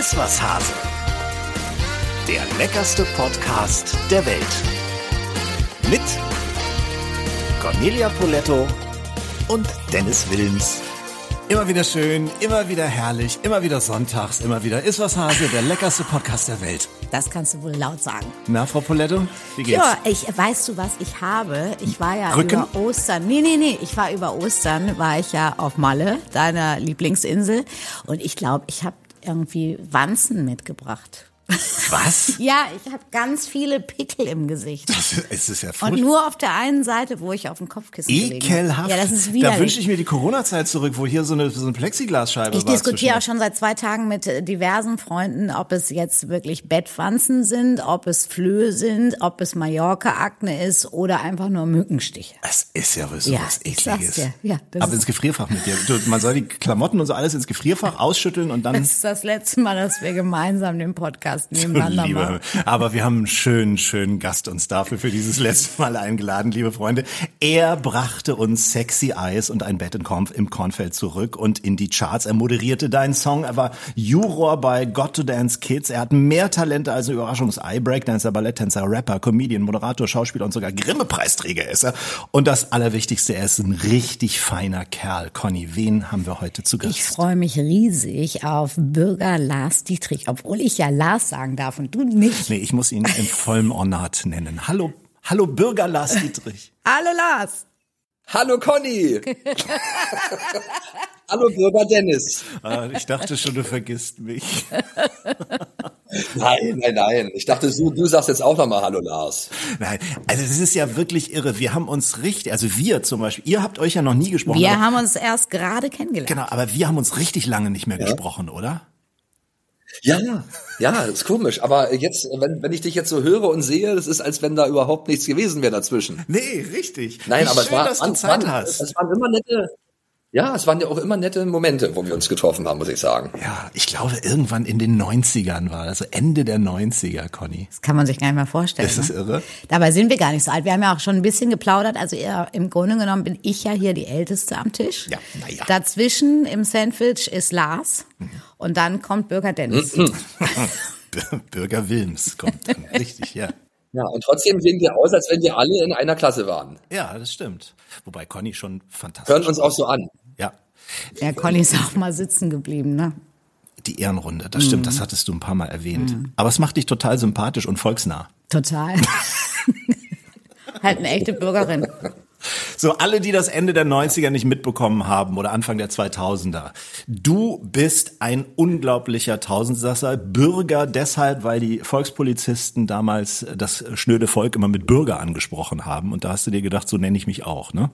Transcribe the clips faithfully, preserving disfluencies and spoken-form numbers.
Ist was, Hase? Der leckerste Podcast der Welt. Mit Cornelia Poletto und Dennis Wilms. Immer wieder schön, immer wieder herrlich, immer wieder sonntags, immer wieder Ist was, Hase, der leckerste Podcast der Welt. Das kannst du wohl laut sagen. Na, Frau Poletto, wie geht's? Ja, ich, weißt du, was ich habe? Ich war ja Rücken? über Ostern, nee, nee, nee, ich war über Ostern, war ich ja auf Malle, deiner Lieblingsinsel. Und ich glaube, ich habe irgendwie Wanzen mitgebracht. Was? Ja, ich habe ganz viele Pickel im Gesicht. Das ist, es ist ja furchtbar. Und nur auf der einen Seite, wo ich auf dem Kopfkissen gelegen habe. Ekelhaft. Ja, das ist widerlich. Da wünsche ich mir die Corona-Zeit zurück, wo hier so eine, so eine Plexiglasscheibe Ich war. diskutiere auch schon seit zwei Tagen mit diversen Freunden, ob es jetzt wirklich Bettwanzen sind, ob es Flöhe sind, ob es Mallorca-Akne ist oder einfach nur Mückenstiche. Das ist ja so Ja, was ich sag's Ekliges. dir. Ja, das Aber ist- ins Gefrierfach mit dir. Du, man soll die Klamotten und so alles ins Gefrierfach ausschütteln und dann... Das ist das letzte Mal, dass wir gemeinsam den Podcast nebeneinander Liebe, machen. aber wir haben einen schönen, schönen Gast uns dafür für dieses letzte Mal eingeladen, liebe Freunde. Er brachte uns Sexy Eyes und ein Bett in Korn, im Kornfeld zurück und in die Charts. Er moderierte deinen Song, er war Juror bei Got to Dance Kids. Er hat mehr Talente als eine Überraschungs-Ei, Breakdancer, Balletttänzer, Rapper, Comedian, Moderator, Schauspieler und sogar Grimme-Preisträger ist er. Und das Allerwichtigste, er ist ein richtig feiner Kerl. Conny, wen haben wir heute zu Gast? Ich freue mich riesig auf Bürger Lars Dietrich, obwohl ich ja Lars sagen darf und du nicht. Nee, ich muss ihn in vollem Ornat nennen. Hallo, hallo Bürger Lars Dietrich. Hallo Lars. Hallo Conny. Hallo Bürger Dennis. Ah, ich dachte schon, du vergisst mich. Nein, nein, nein. Ich dachte, du, du sagst jetzt auch nochmal Hallo Lars. Nein, also das ist ja wirklich irre. Wir haben uns richtig, also wir zum Beispiel, ihr habt euch ja noch nie gesprochen. Wir aber, haben uns erst gerade kennengelernt. Genau, aber wir haben uns richtig lange nicht mehr gesprochen, oder? Ja, ja, das ist komisch. Aber jetzt, wenn, wenn ich dich jetzt so höre und sehe, das ist, als wenn da überhaupt nichts gewesen wäre dazwischen. Nee, richtig. Nein, Wie aber schön, es war, dass du waren, Zeit waren, hast. es waren immer nette, ja, es waren ja auch immer nette Momente, wo wir uns getroffen haben, muss ich sagen. Ja, ich glaube, irgendwann in den neunzigern war das, also Ende der neunziger, Conny. Das kann man sich gar nicht mehr vorstellen. Ist das ne? irre? Dabei sind wir gar nicht so alt. Wir haben ja auch schon ein bisschen geplaudert. Also eher, im Grunde genommen bin ich ja hier die Älteste am Tisch. Ja, na ja. Dazwischen im Sandwich ist Lars und dann kommt Bürger Dennis. Bürger Wilms kommt dann, richtig, ja. Ja, und trotzdem sehen wir aus, als wenn wir alle in einer Klasse waren. Ja, das stimmt. Wobei Conny schon fantastisch Hören uns auch so an. Ja, Ja, Conny ist auch mal sitzen geblieben, ne? die Ehrenrunde, das stimmt, das hattest du ein paar Mal erwähnt. Aber es macht dich total sympathisch und volksnah. Total. Halt eine echte Bürgerin. So, alle, die das Ende der neunziger nicht mitbekommen haben oder Anfang der zweitausender. Du bist ein unglaublicher Tausendsasser, Bürger deshalb, weil die Volkspolizisten damals das schnöde Volk immer mit Bürger angesprochen haben. Und da hast du dir gedacht, so nenne ich mich auch, ne?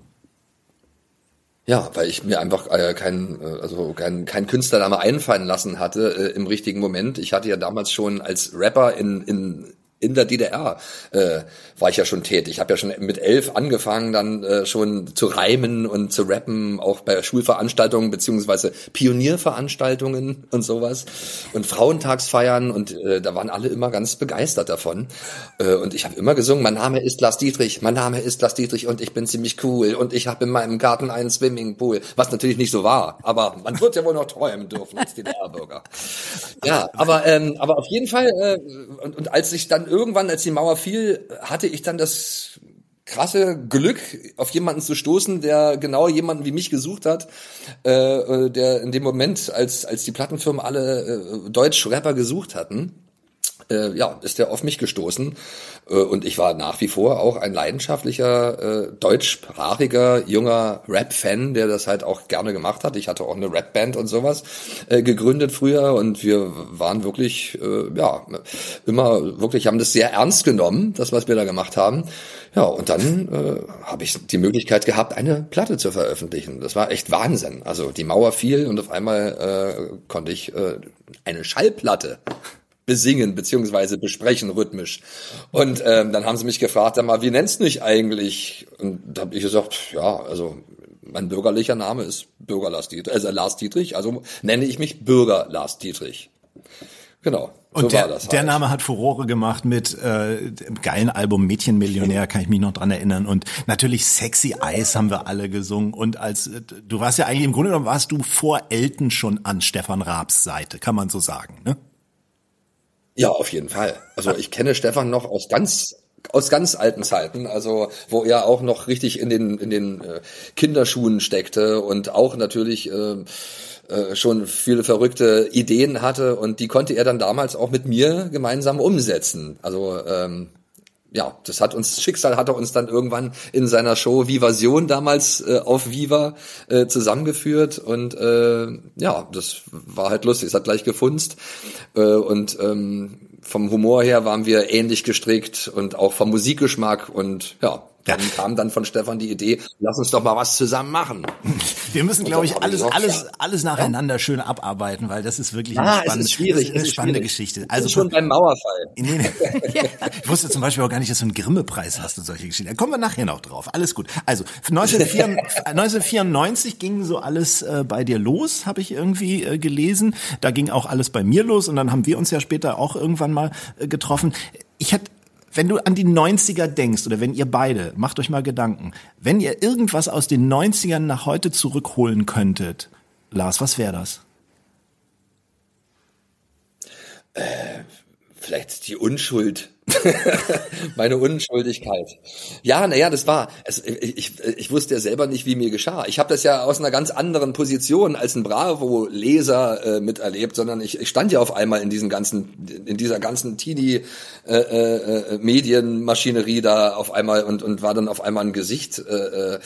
Ja, weil ich mir einfach äh, kein, äh, also kein, kein Künstlername einfallen lassen hatte äh, im richtigen Moment. Ich hatte ja damals schon als Rapper in in in der D D R äh, war ich ja schon tätig. Ich habe ja schon mit elf angefangen, dann äh, schon zu reimen und zu rappen, auch bei Schulveranstaltungen beziehungsweise Pionierveranstaltungen und sowas und Frauentagsfeiern und äh, da waren alle immer ganz begeistert davon. Äh, und ich habe immer gesungen, mein Name ist Lars Dietrich, mein Name ist Lars Dietrich und ich bin ziemlich cool und ich habe in meinem Garten einen Swimmingpool, was natürlich nicht so war, aber man wird ja wohl noch träumen dürfen als D D R-Bürger. Ja, aber ähm, aber auf jeden Fall äh, und, und als ich dann irgendwann, als die Mauer fiel, hatte ich dann das krasse Glück, auf jemanden zu stoßen, der genau jemanden wie mich gesucht hat, äh, der in dem Moment, als als die Plattenfirmen alle äh, Deutsch-Rapper gesucht hatten, äh, ja, ist der auf mich gestoßen. Äh, und ich war nach wie vor auch ein leidenschaftlicher, äh, deutschsprachiger, junger Rap-Fan, der das halt auch gerne gemacht hat. Ich hatte auch eine Rap-Band und sowas äh, gegründet früher und wir waren wirklich, äh, ja, immer wirklich, haben das sehr ernst genommen, das, was wir da gemacht haben. Ja, und dann äh, habe ich die Möglichkeit gehabt, eine Platte zu veröffentlichen. Das war echt Wahnsinn. Also die Mauer fiel und auf einmal äh, konnte ich äh, eine Schallplatte besingen beziehungsweise besprechen rhythmisch. Und ähm, dann haben sie mich gefragt, sag mal, wie nennst du dich eigentlich? Und da habe ich gesagt, ja, also mein bürgerlicher Name ist Bürger Lars Dietrich, also Lars Dietrich, also nenne ich mich Bürger Lars Dietrich. Genau. Und so der, war das halt. der Name hat Furore gemacht mit äh, dem geilen Album Mädchenmillionär, kann ich mich noch dran erinnern. Und natürlich Sexy Eyes haben wir alle gesungen. Und als du warst ja eigentlich, im Grunde genommen warst du vor Elton schon an Stefan Raabs Seite, kann man so sagen, ne? Ja, auf jeden Fall. Also ich kenne Stefan noch aus ganz aus ganz alten Zeiten, also wo er auch noch richtig in den in den äh, Kinderschuhen steckte und auch natürlich äh, äh, schon viele verrückte Ideen hatte und die konnte er dann damals auch mit mir gemeinsam umsetzen. Also ähm, ja, das hat uns, Schicksal hat er uns dann irgendwann in seiner Show Vivasion damals äh, auf Viva äh, zusammengeführt und äh, ja, das war halt lustig, es hat gleich gefunzt äh, und ähm, vom Humor her waren wir ähnlich gestrickt und auch vom Musikgeschmack und ja, dann ja. kam dann von Stefan die Idee, lass uns doch mal was zusammen machen. Wir müssen, glaube ich, alles, alles, alles nacheinander ja. schön abarbeiten, weil das ist wirklich ah, eine spannende, es ist schwierig, eine es ist spannende schwierig. Geschichte. Also bin schon beim Mauerfall. Nee, nee. Ich wusste zum Beispiel auch gar nicht, dass du einen Grimme-Preis hast und solche Geschichten. Da kommen wir nachher noch drauf. Alles gut. Also neunzehnhundertvierundneunzig ging so alles äh, bei dir los, habe ich irgendwie äh, gelesen. Da ging auch alles bei mir los und dann haben wir uns ja später auch irgendwann mal äh, getroffen. Ich hatte Wenn du an die neunziger denkst oder wenn ihr beide, macht euch mal Gedanken, wenn ihr irgendwas aus den neunzigern nach heute zurückholen könntet, Lars, was wäre das? Äh, vielleicht die Unschuld. Meine Unschuldigkeit. Ja, naja, das war, es, ich, ich, ich wusste ja selber nicht, wie mir geschah. Ich habe das ja aus einer ganz anderen Position als ein Bravo-Leser äh, miterlebt, sondern ich, ich stand ja auf einmal in diesen ganzen, in dieser ganzen Teenie-Medienmaschinerie äh, äh, da auf einmal und und war dann auf einmal ein Gesicht äh,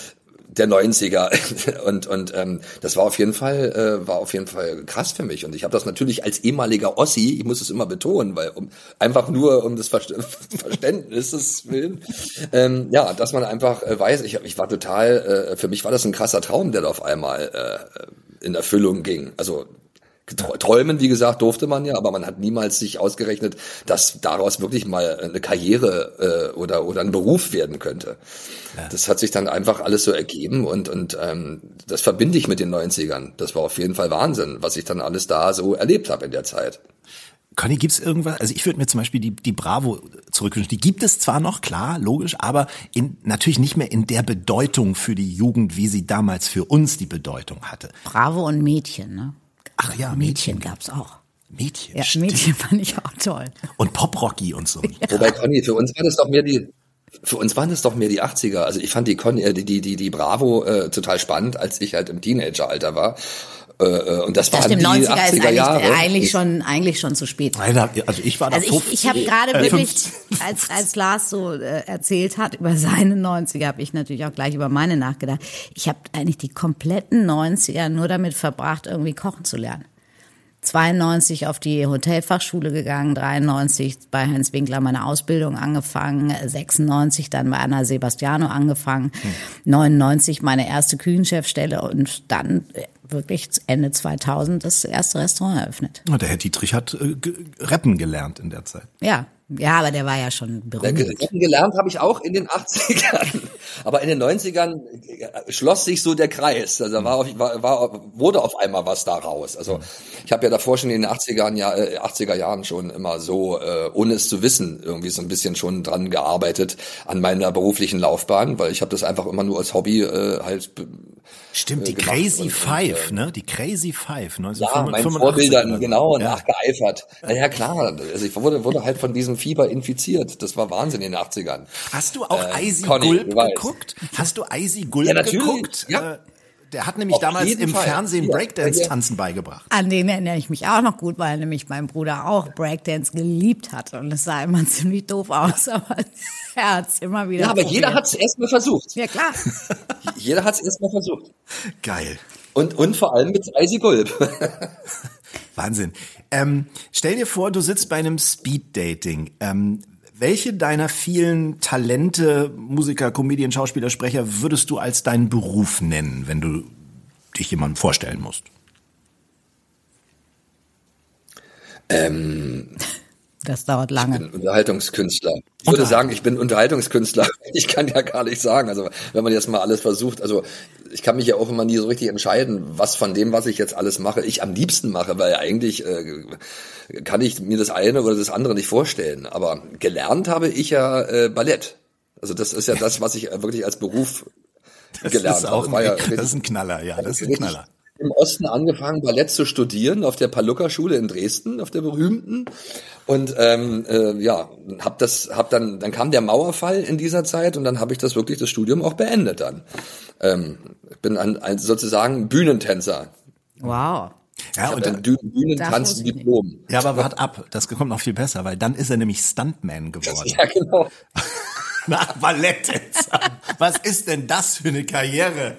der neunziger und und ähm, das war auf jeden Fall äh, war auf jeden Fall krass für mich und ich habe das natürlich als ehemaliger Ossi, ich muss es immer betonen, weil um einfach nur um des Ver- Verständnisses willen, ähm, ja, dass man einfach äh, weiß, ich ich war total, äh, für mich war das ein krasser Traum, der da auf einmal äh, in Erfüllung ging. Also träumen, wie gesagt, durfte man ja, aber man hat niemals sich ausgerechnet, dass daraus wirklich mal eine Karriere äh, oder oder ein Beruf werden könnte. Ja. Das hat sich dann einfach alles so ergeben und und ähm, das verbinde ich mit den neunzigern. Das war auf jeden Fall Wahnsinn, was ich dann alles da so erlebt habe in der Zeit. Conny, gibt's irgendwas? Also ich würde mir zum Beispiel die die Bravo zurückwünschen. Die gibt es zwar noch, klar, logisch, aber in, natürlich nicht mehr in der Bedeutung für die Jugend, wie sie damals für uns die Bedeutung hatte. Bravo und Mädchen, ne? Ach ja, Mädchen, Mädchen gab's auch. Mädchen, ja, stimmt. Mädchen fand ich auch toll. Und Pop-Rocky und so. Ja. Wobei, Conny, für uns war das doch mehr die, für uns waren das doch mehr die achtziger. Also ich fand die Conny, äh, die, die, die Bravo äh, total spannend, als ich halt im Teenageralter war. Äh, und das, das waren die neunziger achtziger ist eigentlich, Jahre. eigentlich schon, eigentlich schon zu spät. Also ich war da Also ich, ich habe gerade äh, wirklich, als, als Lars so äh, erzählt hat über seine neunziger, habe ich natürlich auch gleich über meine nachgedacht. Ich habe eigentlich die kompletten neunziger nur damit verbracht, irgendwie kochen zu lernen. zweiundneunzig auf die Hotelfachschule gegangen, dreiundneunzig bei Heinz Winkler meine Ausbildung angefangen, sechsundneunzig dann bei Anna Sebastiano angefangen, hm. neunundneunzig meine erste Küchenchefstelle und dann wirklich Ende zweitausend das erste Restaurant eröffnet. Der Herr Dietrich hat äh, ge- rappen gelernt in der Zeit. Ja, ja, aber der war ja schon berühmt. Rappen gelernt habe ich auch in den achtzigern. Aber in den neunzigern schloss sich so der Kreis. Also war, war, war wurde auf einmal was da raus. Also ich habe ja davor schon in den achtzigern, ja, äh, achtziger Jahren schon immer so, äh, ohne es zu wissen, irgendwie so ein bisschen schon dran gearbeitet an meiner beruflichen Laufbahn, weil ich habe das einfach immer nur als Hobby äh, halt Stimmt, die äh, Crazy und, Five, und, äh, ne? Die Crazy Five, ja, meinen Vorbildern, genau, ja. nachgeeifert. Naja, klar, also ich wurde, wurde halt von diesem Fieber infiziert. Das war Wahnsinn in den achtzigern. Hast du auch äh, Eisi Conny, Gulb du weißt. geguckt? Hast du Eisi Gulb Ja, natürlich. geguckt? Ja. Äh, Der hat nämlich Auf damals jeden im Fall. Fernsehen Ja, Breakdance-Tanzen beigebracht. An den erinnere ich mich auch noch gut, weil nämlich mein Bruder auch Breakdance geliebt hat. Und es sah immer ziemlich doof aus, aber er hat es immer wieder Ja, aber probiert. jeder hat es erstmal versucht. Ja, klar. Jeder hat es erstmal versucht. Geil. Und, und vor allem mit Eisi Gulb. Wahnsinn. Ähm, stell dir vor, du sitzt bei einem Speed-Dating. Ähm, welche deiner vielen Talente, Musiker, Comedian, Schauspieler, Sprecher, würdest du als deinen Beruf nennen, wenn du dich jemandem vorstellen musst? Ähm, Das dauert lange. Ich bin Unterhaltungskünstler. Ich würde sagen, ich bin Unterhaltungskünstler. Ich kann ja gar nicht sagen. Also wenn man jetzt mal alles versucht, also ich kann mich ja auch immer nie so richtig entscheiden, was von dem, was ich jetzt alles mache, ich am liebsten mache, weil eigentlich äh, kann ich mir das eine oder das andere nicht vorstellen. Aber gelernt habe ich ja äh, Ballett. Also das ist ja das, was ich wirklich als Beruf das gelernt ist auch habe. War ja ein, das ist ein Knaller, ja, das ist ein Knaller. im Osten angefangen, Ballett zu studieren auf der Pallucca-Schule in Dresden, auf der berühmten. Und ähm, äh, ja, hab das, hab dann, dann kam der Mauerfall in dieser Zeit und dann habe ich das wirklich das Studium auch beendet dann. Ähm, ich bin ein, ein sozusagen Bühnentänzer. Wow. Ja, ich und ein Bühnentanz-Diplom. Ja, aber wart ab, das kommt noch viel besser, weil dann ist er nämlich Stuntman geworden. Ja, genau. Na, Balletttänzer. Was ist denn das für eine Karriere?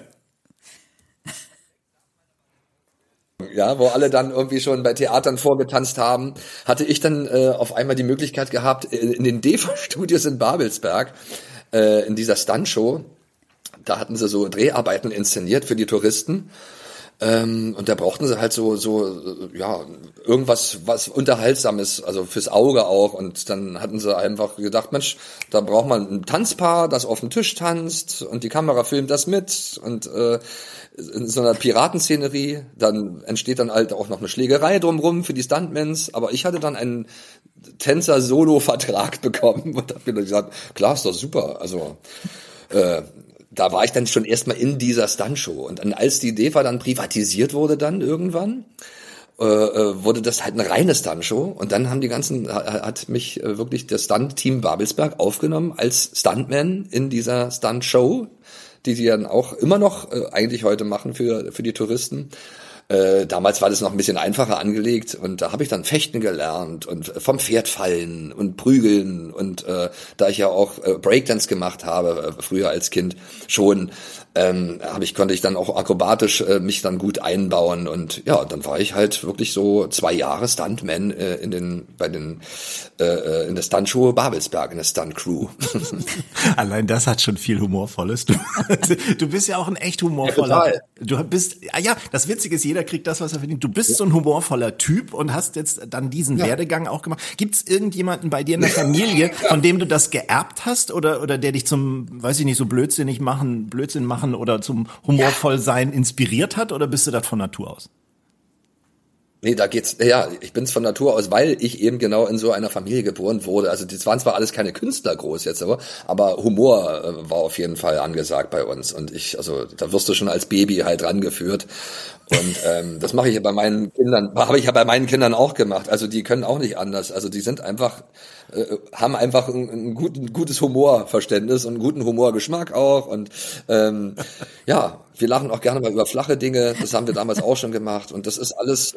Ja, wo alle dann irgendwie schon bei Theatern vorgetanzt haben, hatte ich dann äh, auf einmal die Möglichkeit gehabt, in den D E F A-Studios in Babelsberg, äh, in dieser Stuntshow, da hatten sie so Dreharbeiten inszeniert für die Touristen. Ähm, und da brauchten sie halt so, so, ja, irgendwas, was Unterhaltsames, also fürs Auge auch. Und dann hatten sie einfach gedacht, Mensch, da braucht man ein Tanzpaar, das auf dem Tisch tanzt und die Kamera filmt das mit und äh, in so einer Piratenszenerie, dann entsteht dann halt auch noch eine Schlägerei drumrum für die Stuntmans. Aber ich hatte dann einen Tänzer-Solo-Vertrag bekommen und hab mir dann gesagt, klar, ist doch super. Also äh, da war ich dann schon erstmal in dieser Stuntshow. Und dann, als die D E F A dann privatisiert wurde dann irgendwann, äh, wurde das halt eine reine Stuntshow. Und dann haben die ganzen, hat mich wirklich das Stunt-Team Babelsberg aufgenommen als Stuntman in dieser Stuntshow, die sie dann auch immer noch äh, eigentlich heute machen für für die Touristen. Äh, damals war das noch ein bisschen einfacher angelegt und da habe ich dann Fechten gelernt und äh, vom Pferd fallen und prügeln und äh, da ich ja auch äh, Breakdance gemacht habe, äh, früher als Kind schon, ähm, hab ich, konnte ich dann auch akrobatisch äh, mich dann gut einbauen und ja, dann war ich halt wirklich so zwei Jahre Stuntman äh, in den, bei den, äh, in der Stuntshow Babelsberg, in der Stunt-Crew. Allein das hat schon viel Humorvolles. Du, du bist ja auch ein echt humorvoller. Ja, du bist, ah ja, das Witzige ist, jeder kriegt das, was er verdient. Du bist so ein humorvoller Typ und hast jetzt dann diesen ja. Werdegang auch gemacht. Gibt es irgendjemanden bei dir in der Familie, von dem du das geerbt hast oder oder der dich zum, weiß ich nicht, so blödsinnig machen, Blödsinn machen oder zum humorvoll sein inspiriert hat oder bist du das von Natur aus? Nee, da geht's, ja, ich bin's von Natur aus, weil ich eben genau in so einer Familie geboren wurde. Also das waren zwar alles keine Künstler groß jetzt, aber, aber Humor äh, war auf jeden Fall angesagt bei uns. Und ich, also da wirst du schon als Baby halt rangeführt. Und ähm, das mache ich ja bei meinen Kindern, habe ich ja bei meinen Kindern auch gemacht. Also die können auch nicht anders. Also die sind einfach, äh, haben einfach ein, ein, gut, ein gutes Humorverständnis und einen guten Humorgeschmack auch. Und ähm, ja, wir lachen auch gerne mal über flache Dinge. Das haben wir damals auch schon gemacht. Und das ist alles,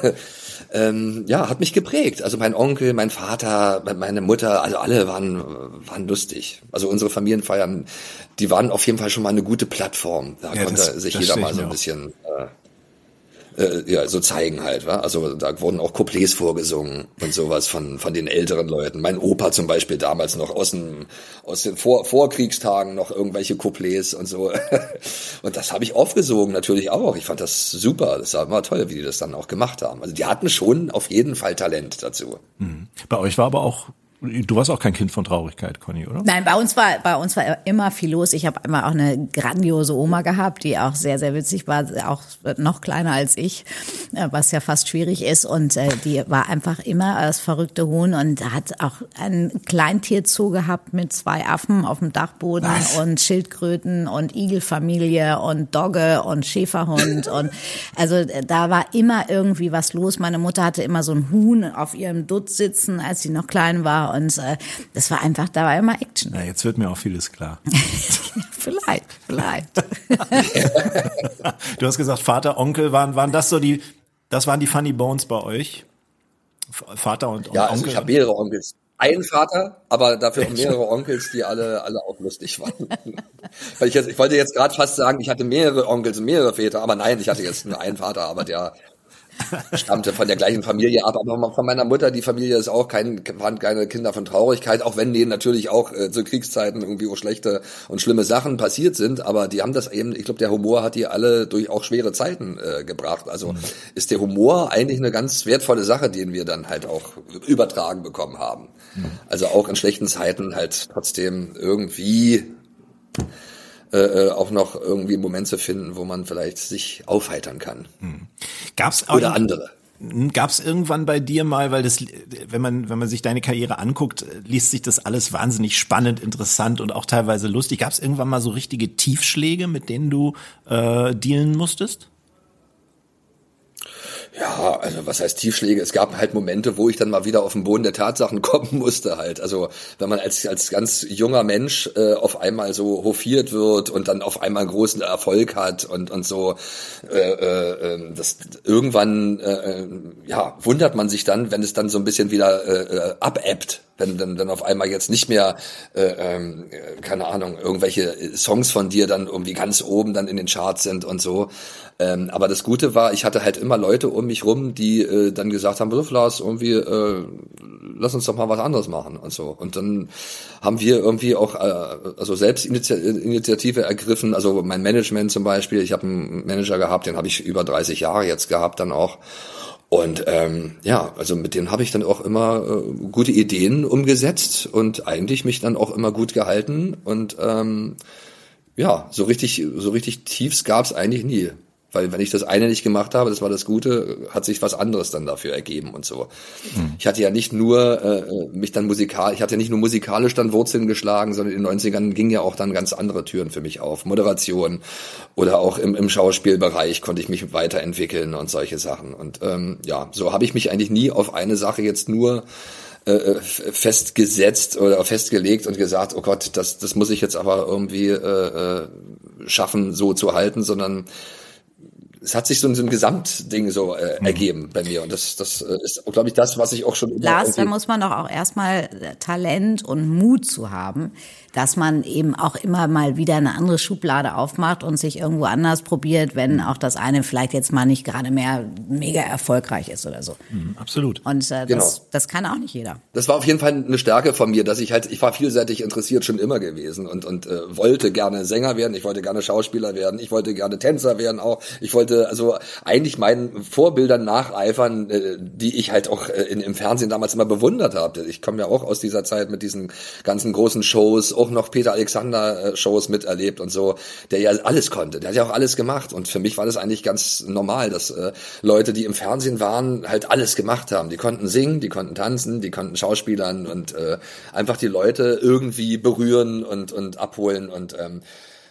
ähm, ja, hat mich geprägt. Also mein Onkel, mein Vater, meine Mutter, also alle waren waren lustig. Also unsere Familienfeiern, die waren auf jeden Fall schon mal eine gute Plattform. Da ja, konnte das, sich das jeder mal so ein bisschen äh, äh, ja, so zeigen halt, wa? Also da wurden auch Couplets vorgesungen und sowas von von den älteren Leuten. Mein Opa zum Beispiel damals noch aus dem aus den Vor Vorkriegstagen noch irgendwelche Couplets und so. Und das habe ich aufgesogen natürlich auch. Ich fand das super. Das war immer toll, wie die das dann auch gemacht haben. Also die hatten schon auf jeden Fall Talent dazu. Mhm. Bei euch war aber auch, du warst auch kein Kind von Traurigkeit, Conny, oder? Nein, bei uns war bei uns war immer viel los. Ich habe immer auch eine grandiose Oma gehabt, die auch sehr, sehr witzig war, auch noch kleiner als ich, was ja fast schwierig ist. Und äh, die war einfach immer das verrückte Huhn und hat auch ein Kleintierzoo gehabt mit zwei Affen auf dem Dachboden was? Und Schildkröten und Igelfamilie und Dogge und Schäferhund. Und also da war immer irgendwie was los. Meine Mutter hatte immer so ein Huhn auf ihrem Dutt sitzen, als sie noch klein war. Und äh, das war einfach, da war immer Action. Na, jetzt wird mir auch vieles klar. vielleicht, vielleicht. Du hast gesagt, Vater, Onkel, waren, waren das so die, das waren die Funny Bones bei euch? Vater und, und ja, Onkel? Also ich habe mehrere Onkels. Einen Vater, aber dafür auch mehrere Onkels, die alle alle auch lustig waren. Weil ich jetzt, ich wollte jetzt gerade fast sagen, ich hatte mehrere Onkels und mehrere Väter, aber nein, ich hatte jetzt nur einen Vater, aber der stammte von der gleichen Familie ab, aber von meiner Mutter, die Familie ist auch kein, waren keine Kinder von Traurigkeit, auch wenn denen natürlich auch äh, zu Kriegszeiten irgendwie auch schlechte und schlimme Sachen passiert sind, aber die haben das eben, ich glaube, der Humor hat die alle durch auch schwere Zeiten äh, gebracht, also mhm. ist der Humor eigentlich eine ganz wertvolle Sache, den wir dann halt auch übertragen bekommen haben. Mhm. Also auch in schlechten Zeiten halt trotzdem irgendwie Äh, auch noch irgendwie einen Moment zu finden, wo man vielleicht sich aufheitern kann. Hm. Gab's auch, oder andere. Gab's irgendwann bei dir mal, weil das, wenn man wenn man sich deine Karriere anguckt, liest sich das alles wahnsinnig spannend, interessant und auch teilweise lustig. Gab's irgendwann mal so richtige Tiefschläge, mit denen du äh, dealen musstest? Ja, also was heißt Tiefschläge? Es gab halt Momente, wo ich dann mal wieder auf den Boden der Tatsachen kommen musste halt. Also wenn man als als ganz junger Mensch äh, auf einmal so hofiert wird und dann auf einmal einen großen Erfolg hat und und so, äh, äh, das irgendwann äh, ja wundert man sich dann, wenn es dann so ein bisschen wieder äh, abebbt. Wenn dann, dann auf einmal jetzt nicht mehr, äh, äh, keine Ahnung, irgendwelche Songs von dir dann irgendwie ganz oben dann in den Charts sind und so. Ähm, aber das Gute war, ich hatte halt immer Leute um mich rum, die äh, dann gesagt haben, so Lars, irgendwie, äh, lass uns doch mal was anderes machen und so. Und dann haben wir irgendwie auch äh, also selbst Initiative ergriffen, also mein Management zum Beispiel. Ich habe einen Manager gehabt, den habe ich über dreißig Jahre jetzt gehabt dann auch. Und ähm, ja, also mit denen habe ich dann auch immer äh, gute Ideen umgesetzt und eigentlich mich dann auch immer gut gehalten. Und ähm, ja, so richtig, so richtig Tiefs gab's eigentlich nie. Weil wenn ich das eine nicht gemacht habe, das war das Gute, hat sich was anderes dann dafür ergeben und so. Mhm. Ich hatte ja nicht nur äh, mich dann musikal, ich hatte ja nicht nur musikalisch dann Wurzeln geschlagen, sondern in den neunzigern gingen ja auch dann ganz andere Türen für mich auf. Moderation oder auch im, im Schauspielbereich konnte ich mich weiterentwickeln und solche Sachen. Und ähm, ja, so habe ich mich eigentlich nie auf eine Sache jetzt nur äh, festgesetzt oder festgelegt und gesagt, oh Gott, das, das muss ich jetzt aber irgendwie äh, schaffen, so zu halten, sondern es hat sich so ein, so ein Gesamtding so äh, ergeben bei mir und das das äh, ist, glaube ich, das, was ich auch schon... Lars, da muss man doch auch erstmal Talent und Mut zu haben, dass man eben auch immer mal wieder eine andere Schublade aufmacht und sich irgendwo anders probiert, wenn auch das eine vielleicht jetzt mal nicht gerade mehr mega erfolgreich ist oder so. Mhm, absolut. Und äh, genau. das, das kann auch nicht jeder. Das war auf jeden Fall eine Stärke von mir, dass ich halt, ich war vielseitig interessiert schon immer gewesen und und äh, wollte gerne Sänger werden, ich wollte gerne Schauspieler werden, ich wollte gerne Tänzer werden auch, ich wollte also eigentlich meinen Vorbildern nacheifern, äh, die ich halt auch äh, in, im Fernsehen damals immer bewundert habe. Ich komme ja auch aus dieser Zeit mit diesen ganzen großen Shows, auch noch Peter Alexander Shows miterlebt und so, der ja alles konnte, der hat ja auch alles gemacht und für mich war das eigentlich ganz normal, dass äh, Leute, die im Fernsehen waren, halt alles gemacht haben. Die konnten singen, die konnten tanzen, die konnten Schauspielern und äh, einfach die Leute irgendwie berühren und und abholen und ähm,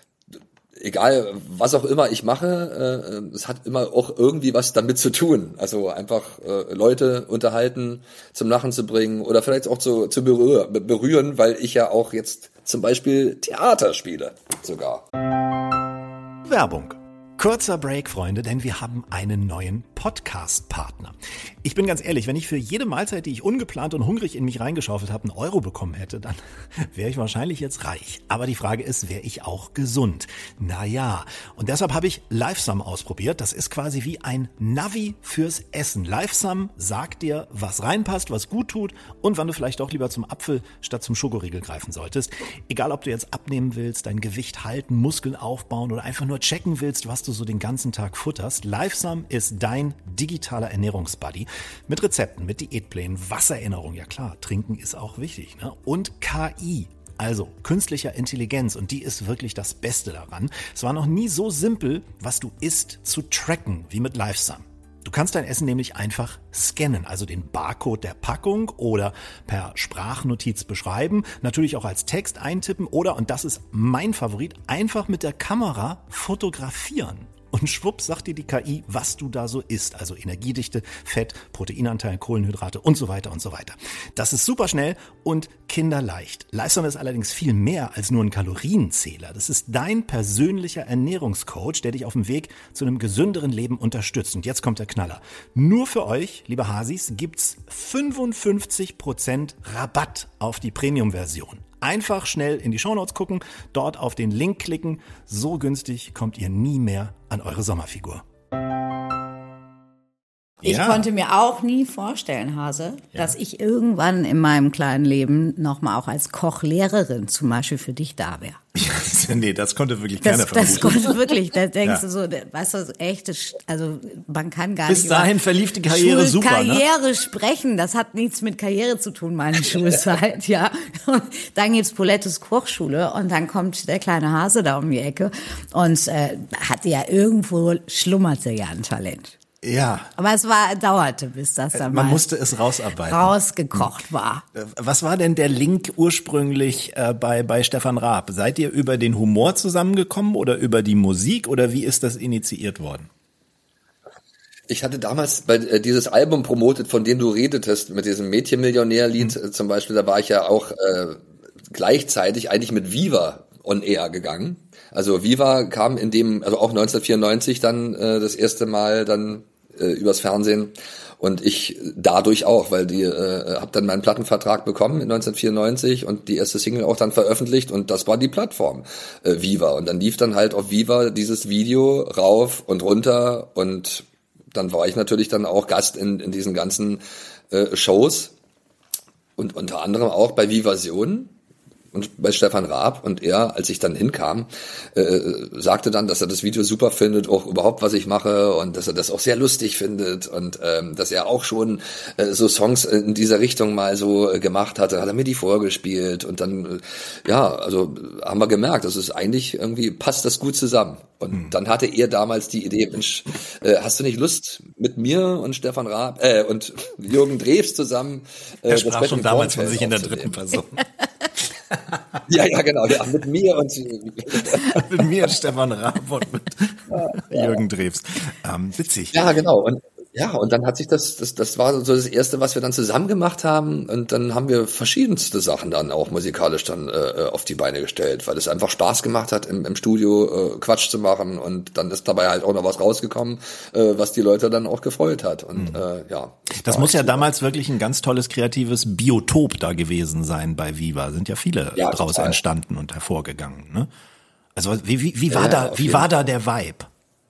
egal, was auch immer ich mache, äh, es hat immer auch irgendwie was damit zu tun. Also einfach äh, Leute unterhalten, zum Lachen zu bringen oder vielleicht auch zu, zu berühr, berühren, weil ich ja auch jetzt zum Beispiel Theater spiele sogar. Werbung. Kurzer Break, Freunde, denn wir haben einen neuen Podcast-Partner. Ich bin ganz ehrlich, wenn ich für jede Mahlzeit, die ich ungeplant und hungrig in mich reingeschaufelt habe, einen Euro bekommen hätte, dann wäre ich wahrscheinlich jetzt reich. Aber die Frage ist, wäre ich auch gesund? Naja, und deshalb habe ich Lifesum ausprobiert. Das ist quasi wie ein Navi fürs Essen. Lifesum sagt dir, was reinpasst, was gut tut und wann du vielleicht auch lieber zum Apfel statt zum Schokoriegel greifen solltest. Egal, ob du jetzt abnehmen willst, dein Gewicht halten, Muskeln aufbauen oder einfach nur checken willst, was du so den ganzen Tag futterst. Lifesum ist dein digitaler Ernährungsbuddy mit Rezepten, mit Diätplänen, Wassererinnerung, ja klar, trinken ist auch wichtig, ne? Und K I. Also künstlicher Intelligenz und die ist wirklich das Beste daran. Es war noch nie so simpel, was du isst, zu tracken wie mit Lifesum. Du kannst dein Essen nämlich einfach scannen, also den Barcode der Packung oder per Sprachnotiz beschreiben, natürlich auch als Text eintippen oder, und das ist mein Favorit, einfach mit der Kamera fotografieren. Und schwupp sagt dir die K I, was du da so isst. Also Energiedichte, Fett, Proteinanteil, Kohlenhydrate und so weiter und so weiter. Das ist super schnell und kinderleicht. Lifesum ist allerdings viel mehr als nur ein Kalorienzähler. Das ist dein persönlicher Ernährungscoach, der dich auf dem Weg zu einem gesünderen Leben unterstützt. Und jetzt kommt der Knaller. Nur für euch, liebe Hasis, gibt's fünfundfünfzig Prozent Rabatt auf die Premium-Version. Einfach schnell in die Shownotes gucken, dort auf den Link klicken. So günstig kommt ihr nie mehr an eure Sommerfigur. Ich ja. konnte mir auch nie vorstellen, Hase, ja. dass ich irgendwann in meinem kleinen Leben nochmal auch als Kochlehrerin zum Beispiel für dich da wäre. Nee, das konnte wirklich keiner das, vermuten. Das konnte wirklich, da denkst ja. du so, weißt du, echte, also man kann gar Bis nicht dahin über verlief die Karriere super, Karriere ne? sprechen, das hat nichts mit Karriere zu tun, meine Schulzeit, ja. Und dann gibt's Polettes Kochschule und dann kommt der kleine Hase da um die Ecke und äh, hatte ja irgendwo, schlummerte ja ein Talent. Ja. Aber es war, dauerte, bis das dann Man mal musste es rausarbeiten. rausgekocht war. Was war denn der Link ursprünglich äh, bei, bei Stefan Raab? Seid ihr über den Humor zusammengekommen oder über die Musik oder wie ist das initiiert worden? Ich hatte damals bei äh, dieses Album promotet, von dem du redetest, mit diesem Mädchenmillionär-Lied mhm. äh, zum Beispiel, da war ich ja auch äh, gleichzeitig eigentlich mit Viva on Air gegangen. Also Viva kam in dem, also auch neunzehnhundertvierundneunzig dann äh, das erste Mal dann äh, übers Fernsehen und ich dadurch auch, weil die äh, habe dann meinen Plattenvertrag bekommen in neunzehnhundertvierundneunzig und die erste Single auch dann veröffentlicht und das war die Plattform äh, Viva und dann lief dann halt auf Viva dieses Video rauf und runter und dann war ich natürlich dann auch Gast in, in diesen ganzen äh, Shows und unter anderem auch bei Vivasion und bei Stefan Raab und er, als ich dann hinkam, äh, sagte dann, dass er das Video super findet, auch überhaupt, was ich mache und dass er das auch sehr lustig findet und ähm, dass er auch schon äh, so Songs in dieser Richtung mal so äh, gemacht hatte, hat er mir die vorgespielt und dann, äh, ja, also haben wir gemerkt, das ist eigentlich irgendwie, passt das gut zusammen. Und hm. dann hatte er damals die Idee, Mensch, äh, hast du nicht Lust mit mir und Stefan Raab äh, und Jürgen Drews zusammen äh, er sprach schon damals von sich in der dritten Person. Ja, ja, genau, ja, mit mir und mit mir und Stefan Raab und mit ja, Jürgen Drews. Ähm, witzig. Ja, genau. Und ja, und dann hat sich das, das, das war so das Erste, was wir dann zusammen gemacht haben. Und dann haben wir verschiedenste Sachen dann auch musikalisch dann äh, auf die Beine gestellt, weil es einfach Spaß gemacht hat, im, im Studio äh, Quatsch zu machen. Und dann ist dabei halt auch noch was rausgekommen, äh, was die Leute dann auch gefreut hat. Und mhm. äh, ja. Das, das muss ja super. Damals wirklich ein ganz tolles kreatives Biotop da gewesen sein bei Viva. Sind ja viele ja, draus total. entstanden und hervorgegangen. Ne? Also wie, wie, wie war ja, da, wie war da der Vibe?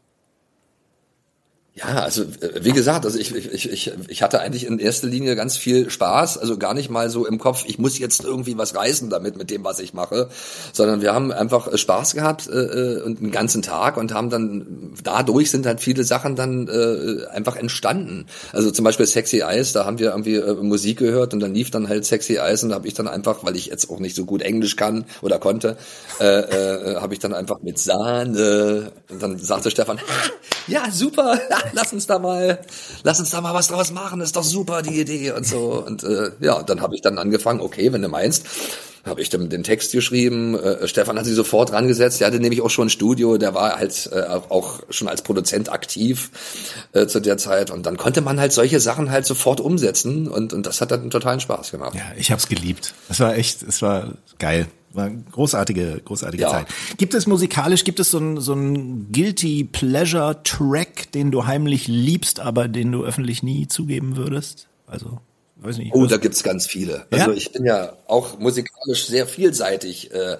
Ja, also wie gesagt, also ich, ich, ich, ich hatte eigentlich in erster Linie ganz viel Spaß, also gar nicht mal so im Kopf, ich muss jetzt irgendwie was reißen damit, mit dem, was ich mache, sondern wir haben einfach Spaß gehabt äh, und einen ganzen Tag und haben dann, dadurch sind halt viele Sachen dann äh, einfach entstanden. Also zum Beispiel Sexy Eyes, da haben wir irgendwie äh, Musik gehört und dann lief dann halt Sexy Eyes und da habe ich dann einfach, weil ich jetzt auch nicht so gut Englisch kann oder konnte, äh, äh, habe ich dann einfach mit Sahne, und dann sagte Stefan, ja, super, lass uns da mal, lass uns da mal was draus machen, ist doch super die Idee und so und äh, ja, dann habe ich dann angefangen, okay, wenn du meinst, habe ich dann den Text geschrieben, äh, Stefan hat sich sofort rangesetzt, der hatte nämlich auch schon ein Studio, der war halt äh, auch schon als Produzent aktiv äh, zu der Zeit und dann konnte man halt solche Sachen halt sofort umsetzen und und das hat dann totalen Spaß gemacht. Ja, ich habe es geliebt, es war echt, es war geil. War eine großartige, großartige ja. Zeit. Gibt es musikalisch, gibt es so ein, so ein Guilty Pleasure Track, den du heimlich liebst, aber den du öffentlich nie zugeben würdest? Also, weiß nicht. Oh, da gibt's ganz viele. Ja? Also ich bin ja auch musikalisch sehr vielseitig äh,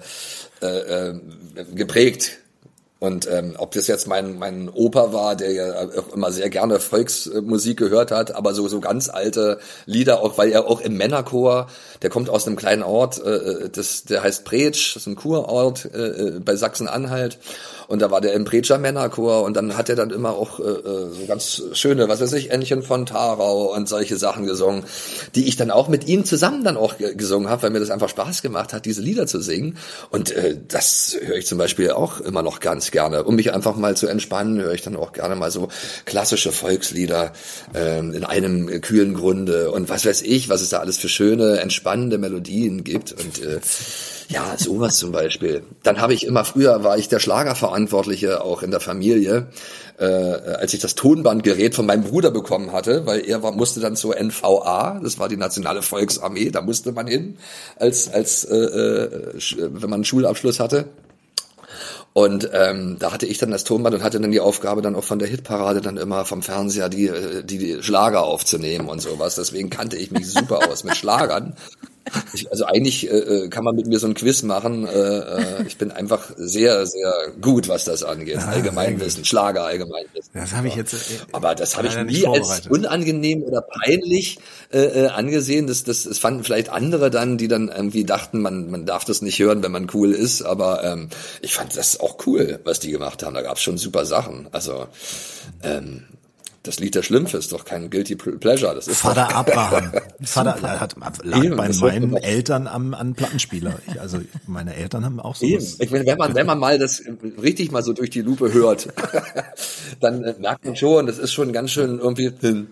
äh, geprägt. Und ähm, ob das jetzt mein mein Opa war, der ja auch immer sehr gerne Volksmusik gehört hat, aber so so ganz alte Lieder, auch weil er auch im Männerchor, der kommt aus einem kleinen Ort, äh, das der heißt Pretsch, das ist ein Kurort äh, bei Sachsen-Anhalt. Und da war der im Pretscher Männerchor und dann hat er dann immer auch äh, so ganz schöne, was weiß ich, Ännchen von Tharau und solche Sachen gesungen, die ich dann auch mit ihm zusammen dann auch gesungen habe, weil mir das einfach Spaß gemacht hat, diese Lieder zu singen. Und äh, das höre ich zum Beispiel auch immer noch ganz gerne. Um mich einfach mal zu entspannen, höre ich dann auch gerne mal so klassische Volkslieder äh, in einem kühlen Grunde und was weiß ich, was es da alles für schöne, entspannende Melodien gibt. Und äh, ja, sowas zum Beispiel. Dann habe ich immer, früher war ich der Schlagerverantwortliche auch in der Familie, äh, als ich das Tonbandgerät von meinem Bruder bekommen hatte, weil er war, musste dann zur N V A, das war die Nationale Volksarmee, da musste man hin, als als äh, äh, wenn man einen Schulabschluss hatte. Und ähm, da hatte ich dann das Tonband und hatte dann die Aufgabe, dann auch von der Hitparade dann immer vom Fernseher die, die, die Schlager aufzunehmen und sowas. Deswegen kannte ich mich super aus mit Schlagern. Ich, also eigentlich äh, kann man mit mir so ein Quiz machen. Äh, ich bin einfach sehr, sehr gut, was das angeht. Ah, Allgemeinwissen, Schlager, Allgemeinwissen. Das habe ich jetzt. Äh, Aber das habe ich nie als unangenehm oder peinlich äh, angesehen. Das, das, das fanden vielleicht andere dann, die dann irgendwie dachten, man, man darf das nicht hören, wenn man cool ist. Aber ähm, ich fand das auch cool, was die gemacht haben. Da gab es schon super Sachen. Also ähm, das Lied der Schlümpfe ist doch kein Guilty Pleasure. Das ist Vater doch Abraham. Vater hat, lag Eben, bei meinen Eltern am, am Plattenspieler. Ich, also meine Eltern haben auch so. Ich meine, wenn man, wenn man mal das richtig mal so durch die Lupe hört, dann äh, merkt man schon, das ist schon ganz schön irgendwie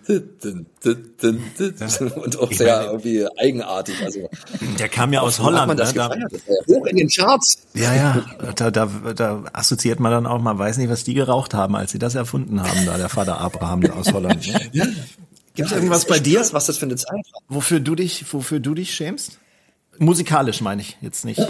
und auch sehr meine, irgendwie eigenartig. Also der kam ja aus Holland. Man das ne? da, das ja hoch in den Charts. Ja, ja. Da, da, da assoziiert man dann auch, man weiß nicht, was die geraucht haben, als sie das erfunden haben, da der Vater Abraham. kamen aus Holland. Ne? Gibt es Ja, irgendwas ist bei echt dir, krass, was das für eine Zeit war. wofür du dich, wofür du dich schämst? Musikalisch meine ich jetzt nicht.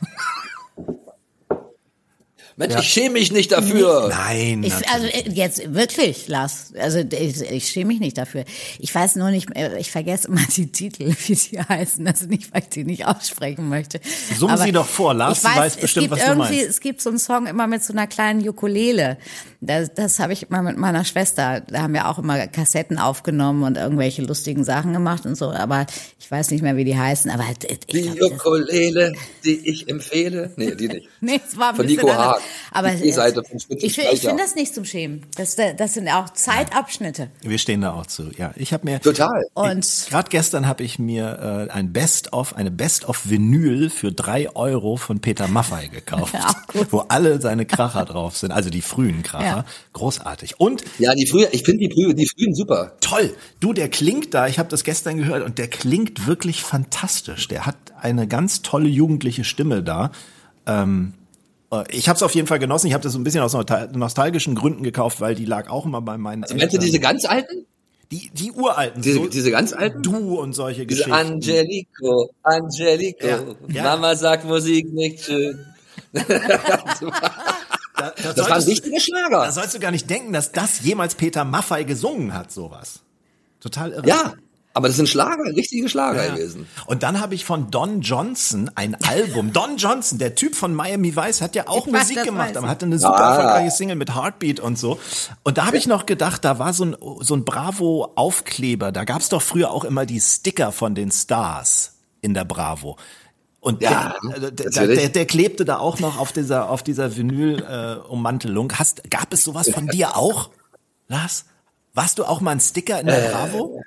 Mensch, Ja. ich schäme mich nicht dafür. Nein. Ich, natürlich. also äh, jetzt wirklich, Lars. Also ich, ich schäme mich nicht dafür. Ich weiß nur nicht, äh, ich vergesse immer die Titel, wie die heißen. Also nicht, weil ich die nicht aussprechen möchte. Summen Aber Sie doch vor, Lars ich weiß, weiß bestimmt, es gibt was du irgendwie, meinst. Es gibt so einen Song immer mit so einer kleinen Ukulele. Das, das habe ich immer mit meiner Schwester. Da haben wir auch immer Kassetten aufgenommen und irgendwelche lustigen Sachen gemacht und so. Aber ich weiß nicht mehr, wie die heißen. Aber ich Die glaub, das- Ukulele, die ich empfehle. Nee, die nicht. Nee, es war ein Von bisschen Nico anders. Haag. Aber Die es- Seite von Spitz und ich, finde- ich Streicher. finde das nicht zum Schämen. Das, das sind auch Zeitabschnitte. Wir stehen da auch zu. Ja, ich habe mir Total. Und gerade gestern habe ich mir äh, ein Best-of, eine Best-of-Vinyl für drei Euro von Peter Maffay gekauft, Ja, gut. wo alle seine Kracher drauf sind, also die frühen Kracher. Ja. Großartig. Und Ja, die früher, ich finde die frühen, die frühen super. toll, du, der klingt da, ich habe das gestern gehört und der klingt wirklich fantastisch. Der hat eine ganz tolle jugendliche Stimme da. Ähm, äh, ich habe es auf jeden Fall genossen. Ich habe das so ein bisschen aus nostal- nostalgischen Gründen gekauft, weil die lag auch immer bei meinen Meinst du diese ganz alten? die, die uralten, Diese, so diese ganz alten? Du und solche Diese Geschichten. Angelico, Angelico, Ja, ja. Mama sagt Musik nicht schön. Da, da Das waren solltest du- richtige Schlager. Da sollst du gar nicht denken, dass das jemals Peter Maffay gesungen hat, sowas. Total irre. Ja, aber das sind Schlager, richtige Schlager Ja. gewesen. Und dann habe ich von Don Johnson ein Album. Don Johnson, der Typ von Miami Vice, hat ja auch Ich weiß, Musik das gemacht, weiß aber ich. hatte eine super Ah. erfolgreiche Single mit Heartbeat und so. Und da habe ich noch gedacht, da war so ein, so ein Bravo-Aufkleber. Da gab's doch früher auch immer die Sticker von den Stars in der Bravo. Und Ja, der, der, natürlich. der, der klebte da auch noch auf dieser, auf dieser Vinyl-Ummantelung. Hast, gab es sowas von dir auch, Lars? Warst du auch mal ein Sticker in der Äh, Bravo?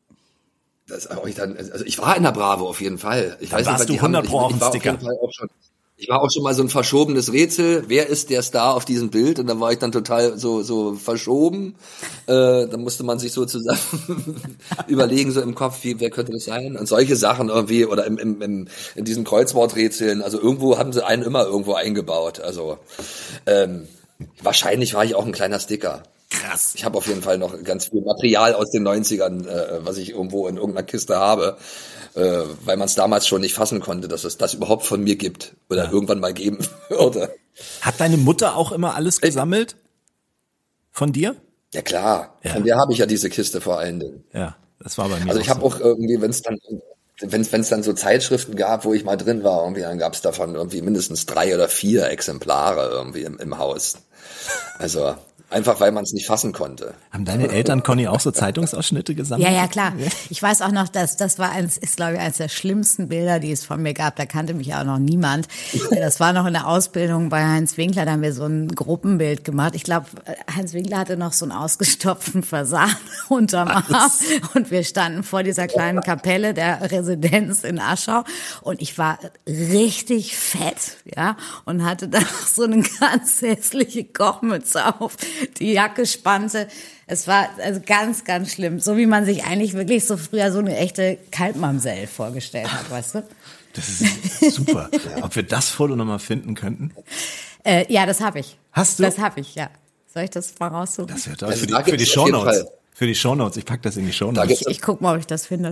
Das hab ich dann, also ich war in der Bravo auf jeden Fall. Ich Dann weiß warst nicht, du die haben- hundert Pro auch ich, ein ich war Sticker. Auf jeden Fall auch schon, ich war auch schon mal so ein verschobenes Rätsel. Wer ist der Star auf diesem Bild? Und dann war ich dann total so so verschoben. Äh, dann musste man sich so zusammen überlegen so im Kopf, wie wer könnte das sein? Und solche Sachen irgendwie oder im, im, im in diesen Kreuzworträtseln. Also irgendwo haben sie einen immer irgendwo eingebaut. Also ähm, wahrscheinlich war ich auch ein kleiner Sticker. Krass. Ich habe auf jeden Fall noch ganz viel Material aus den neunzigern, äh, was ich irgendwo in irgendeiner Kiste habe, äh, weil man es damals schon nicht fassen konnte, dass es das überhaupt von mir gibt oder Ja. irgendwann mal geben würde. Hat deine Mutter auch immer alles gesammelt? Von dir? Ja klar, Ja. von der habe ich ja diese Kiste vor allen Dingen. Ja, das war bei mir Also ich auch habe so. auch irgendwie, wenn es dann wenn es dann so Zeitschriften gab, wo ich mal drin war, irgendwie dann gab es davon irgendwie mindestens drei oder vier Exemplare irgendwie im, im Haus. Also einfach, weil man es nicht fassen konnte. Haben deine Eltern, Conny, auch so Zeitungsausschnitte gesammelt? ja, ja, klar. Ich weiß auch noch, dass das war eins, ist glaube ich eines der schlimmsten Bilder, die es von mir gab. Da kannte mich auch noch niemand. Das war noch in der Ausbildung bei Heinz Winkler. Da haben wir so ein Gruppenbild gemacht. Ich glaube, Heinz Winkler hatte noch so einen ausgestopften Fasan unterm Arm. Und wir standen vor dieser kleinen Kapelle der Residenz in Aschau. Und ich war richtig fett, ja, und hatte dann noch so eine ganz hässliche Kochmütze auf, die Jacke spannte. Es war also ganz, ganz schlimm. So wie man sich eigentlich wirklich so früher so eine echte Kalbmamsell vorgestellt hat, weißt du? Das ist super. Ob wir das Foto nochmal finden könnten? Äh, ja, das habe ich. Hast du? Das habe ich, ja. Soll ich das mal raussuchen? Das wäre toll. Also Für die, da für die gibt's auf jeden Shownotes. Fall. Für die Shownotes. Ich pack das in die Da Shownotes. gibt's Ich guck mal, ob ich das finde.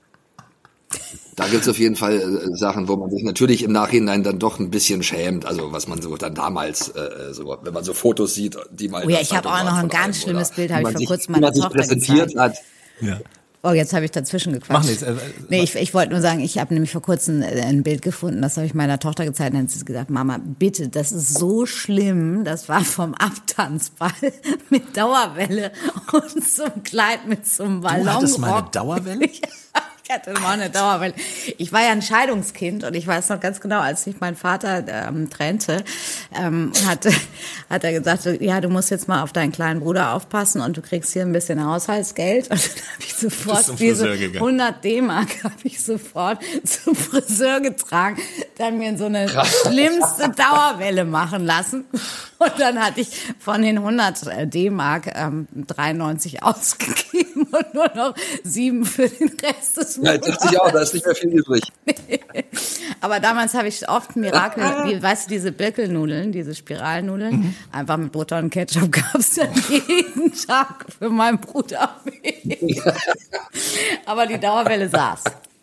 Da gibt's auf jeden Fall äh, Sachen, wo man sich natürlich im Nachhinein dann doch ein bisschen schämt. Also was man so dann damals, äh, so wenn man so Fotos sieht, die mal. Oh ja, ich habe auch noch ein ganz schlimmes Bild, habe ich vor kurzem meiner Tochter präsentiert gezeigt. hat. Ja. Oh, jetzt habe ich dazwischen gequatscht. Mach nichts. Äh, Nee, ich, ich wollte nur sagen, ich habe nämlich vor kurzem ein Bild gefunden, das habe ich meiner Tochter gezeigt und dann hat sie gesagt, Mama, bitte, das ist so schlimm, das war vom Abtanzball mit Dauerwelle und so einem Kleid mit so einem Ballon. Du hattest mal eine Dauerwelle? Ich hatte mal eine Dauerwelle. Ich war ja ein Scheidungskind und ich weiß noch ganz genau, als sich mein Vater ähm, trennte, ähm, hat, hat er gesagt, ja, du musst jetzt mal auf deinen kleinen Bruder aufpassen und du kriegst hier ein bisschen Haushaltsgeld. Und dann habe ich Bist zum sofort Friseur diese gegangen. hundert D-Mark habe ich sofort zum Friseur getragen, dann mir so eine schlimmste Dauerwelle machen lassen. Und dann hatte ich von den hundert D-Mark ähm, dreiundneunzig ausgegeben und nur noch sieben für den Rest des Ja, jetzt dachte ich auch, da ist nicht mehr viel übrig. Aber damals habe ich oft Mirakel, wie, weißt du, diese Birkelnudeln, diese Spiralnudeln, mhm. einfach mit Butter und Ketchup gab's dann jeden Tag für meinen Bruder mit. Aber die Dauerwelle saß.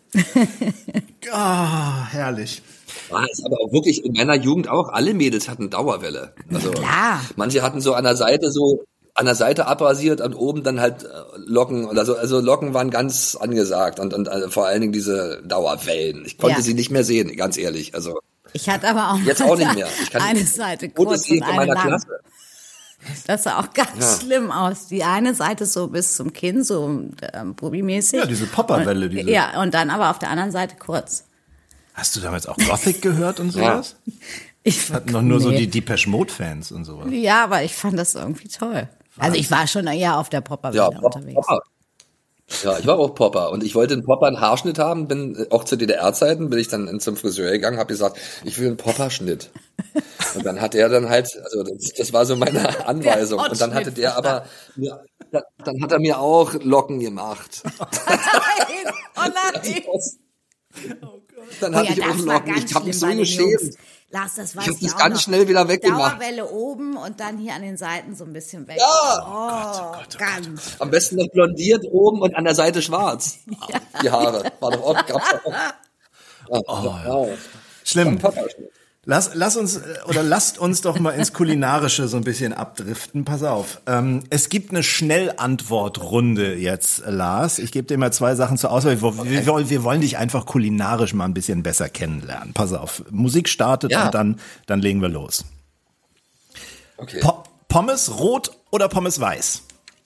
Ah, oh, herrlich. War es aber auch wirklich in meiner Jugend auch, alle Mädels hatten Dauerwelle. Also klar. Manche hatten so an der Seite so, an der Seite abrasiert und oben dann halt Locken oder so. Also Locken waren ganz angesagt und, und also vor allen Dingen diese Dauerwellen. Ich konnte ja. sie nicht mehr sehen, ganz ehrlich. Also ich hatte aber auch jetzt auch nicht mehr. Ich kann eine Seite kurz und eine lang. Klasse. Das sah auch ganz ja. schlimm aus. Die eine Seite so bis zum Kinn, so ähm, Bubi-mäßig. Ja, diese Popperwelle. Diese. Ja, und dann aber auf der anderen Seite kurz. Hast du damals auch Gothic gehört und sowas? Ja. Ich hatten noch nur nee. so die Depeche Mode-Fans und sowas. Ja, aber ich fand das irgendwie toll. Also ich war schon eher auf der Popperwelle ja, Pop, unterwegs. Popper. Ja, ich war auch Popper und ich wollte einen Popper einen Haarschnitt haben, bin auch zu D D R-Zeiten, bin ich dann zum Friseur gegangen, habe gesagt, ich will einen Popperschnitt. Und dann hat er dann halt, also das, das war so meine Anweisung. Und dann hatte der aber, mir, dann hat er mir auch Locken gemacht. Oh nein, oh nein. Dann hatte oh ja, ich auch Locken. Ich habe mich so geschämt. Lars, das weiß ich habe ich das auch ganz noch. schnell wieder weggemacht. Dauerwelle oben und dann hier an den Seiten so ein bisschen weg. Ja. Oh, oh Gott, oh Gott, oh ganz. Am besten noch blondiert oben und an der Seite schwarz. Ja. Die Haare. War doch auch, gab's auch. Oh, oh, ja. Schlimm. Lass, lass uns oder lasst uns doch mal ins Kulinarische so ein bisschen abdriften. Pass auf. Ähm, es gibt eine Schnellantwortrunde jetzt, Lars. Ich gebe dir mal zwei Sachen zur Auswahl. Wir, wir, wir wollen dich einfach kulinarisch mal ein bisschen besser kennenlernen. Pass auf. Musik startet ja. und dann, dann legen wir los. Okay. Po- Pommes rot oder Pommes weiß?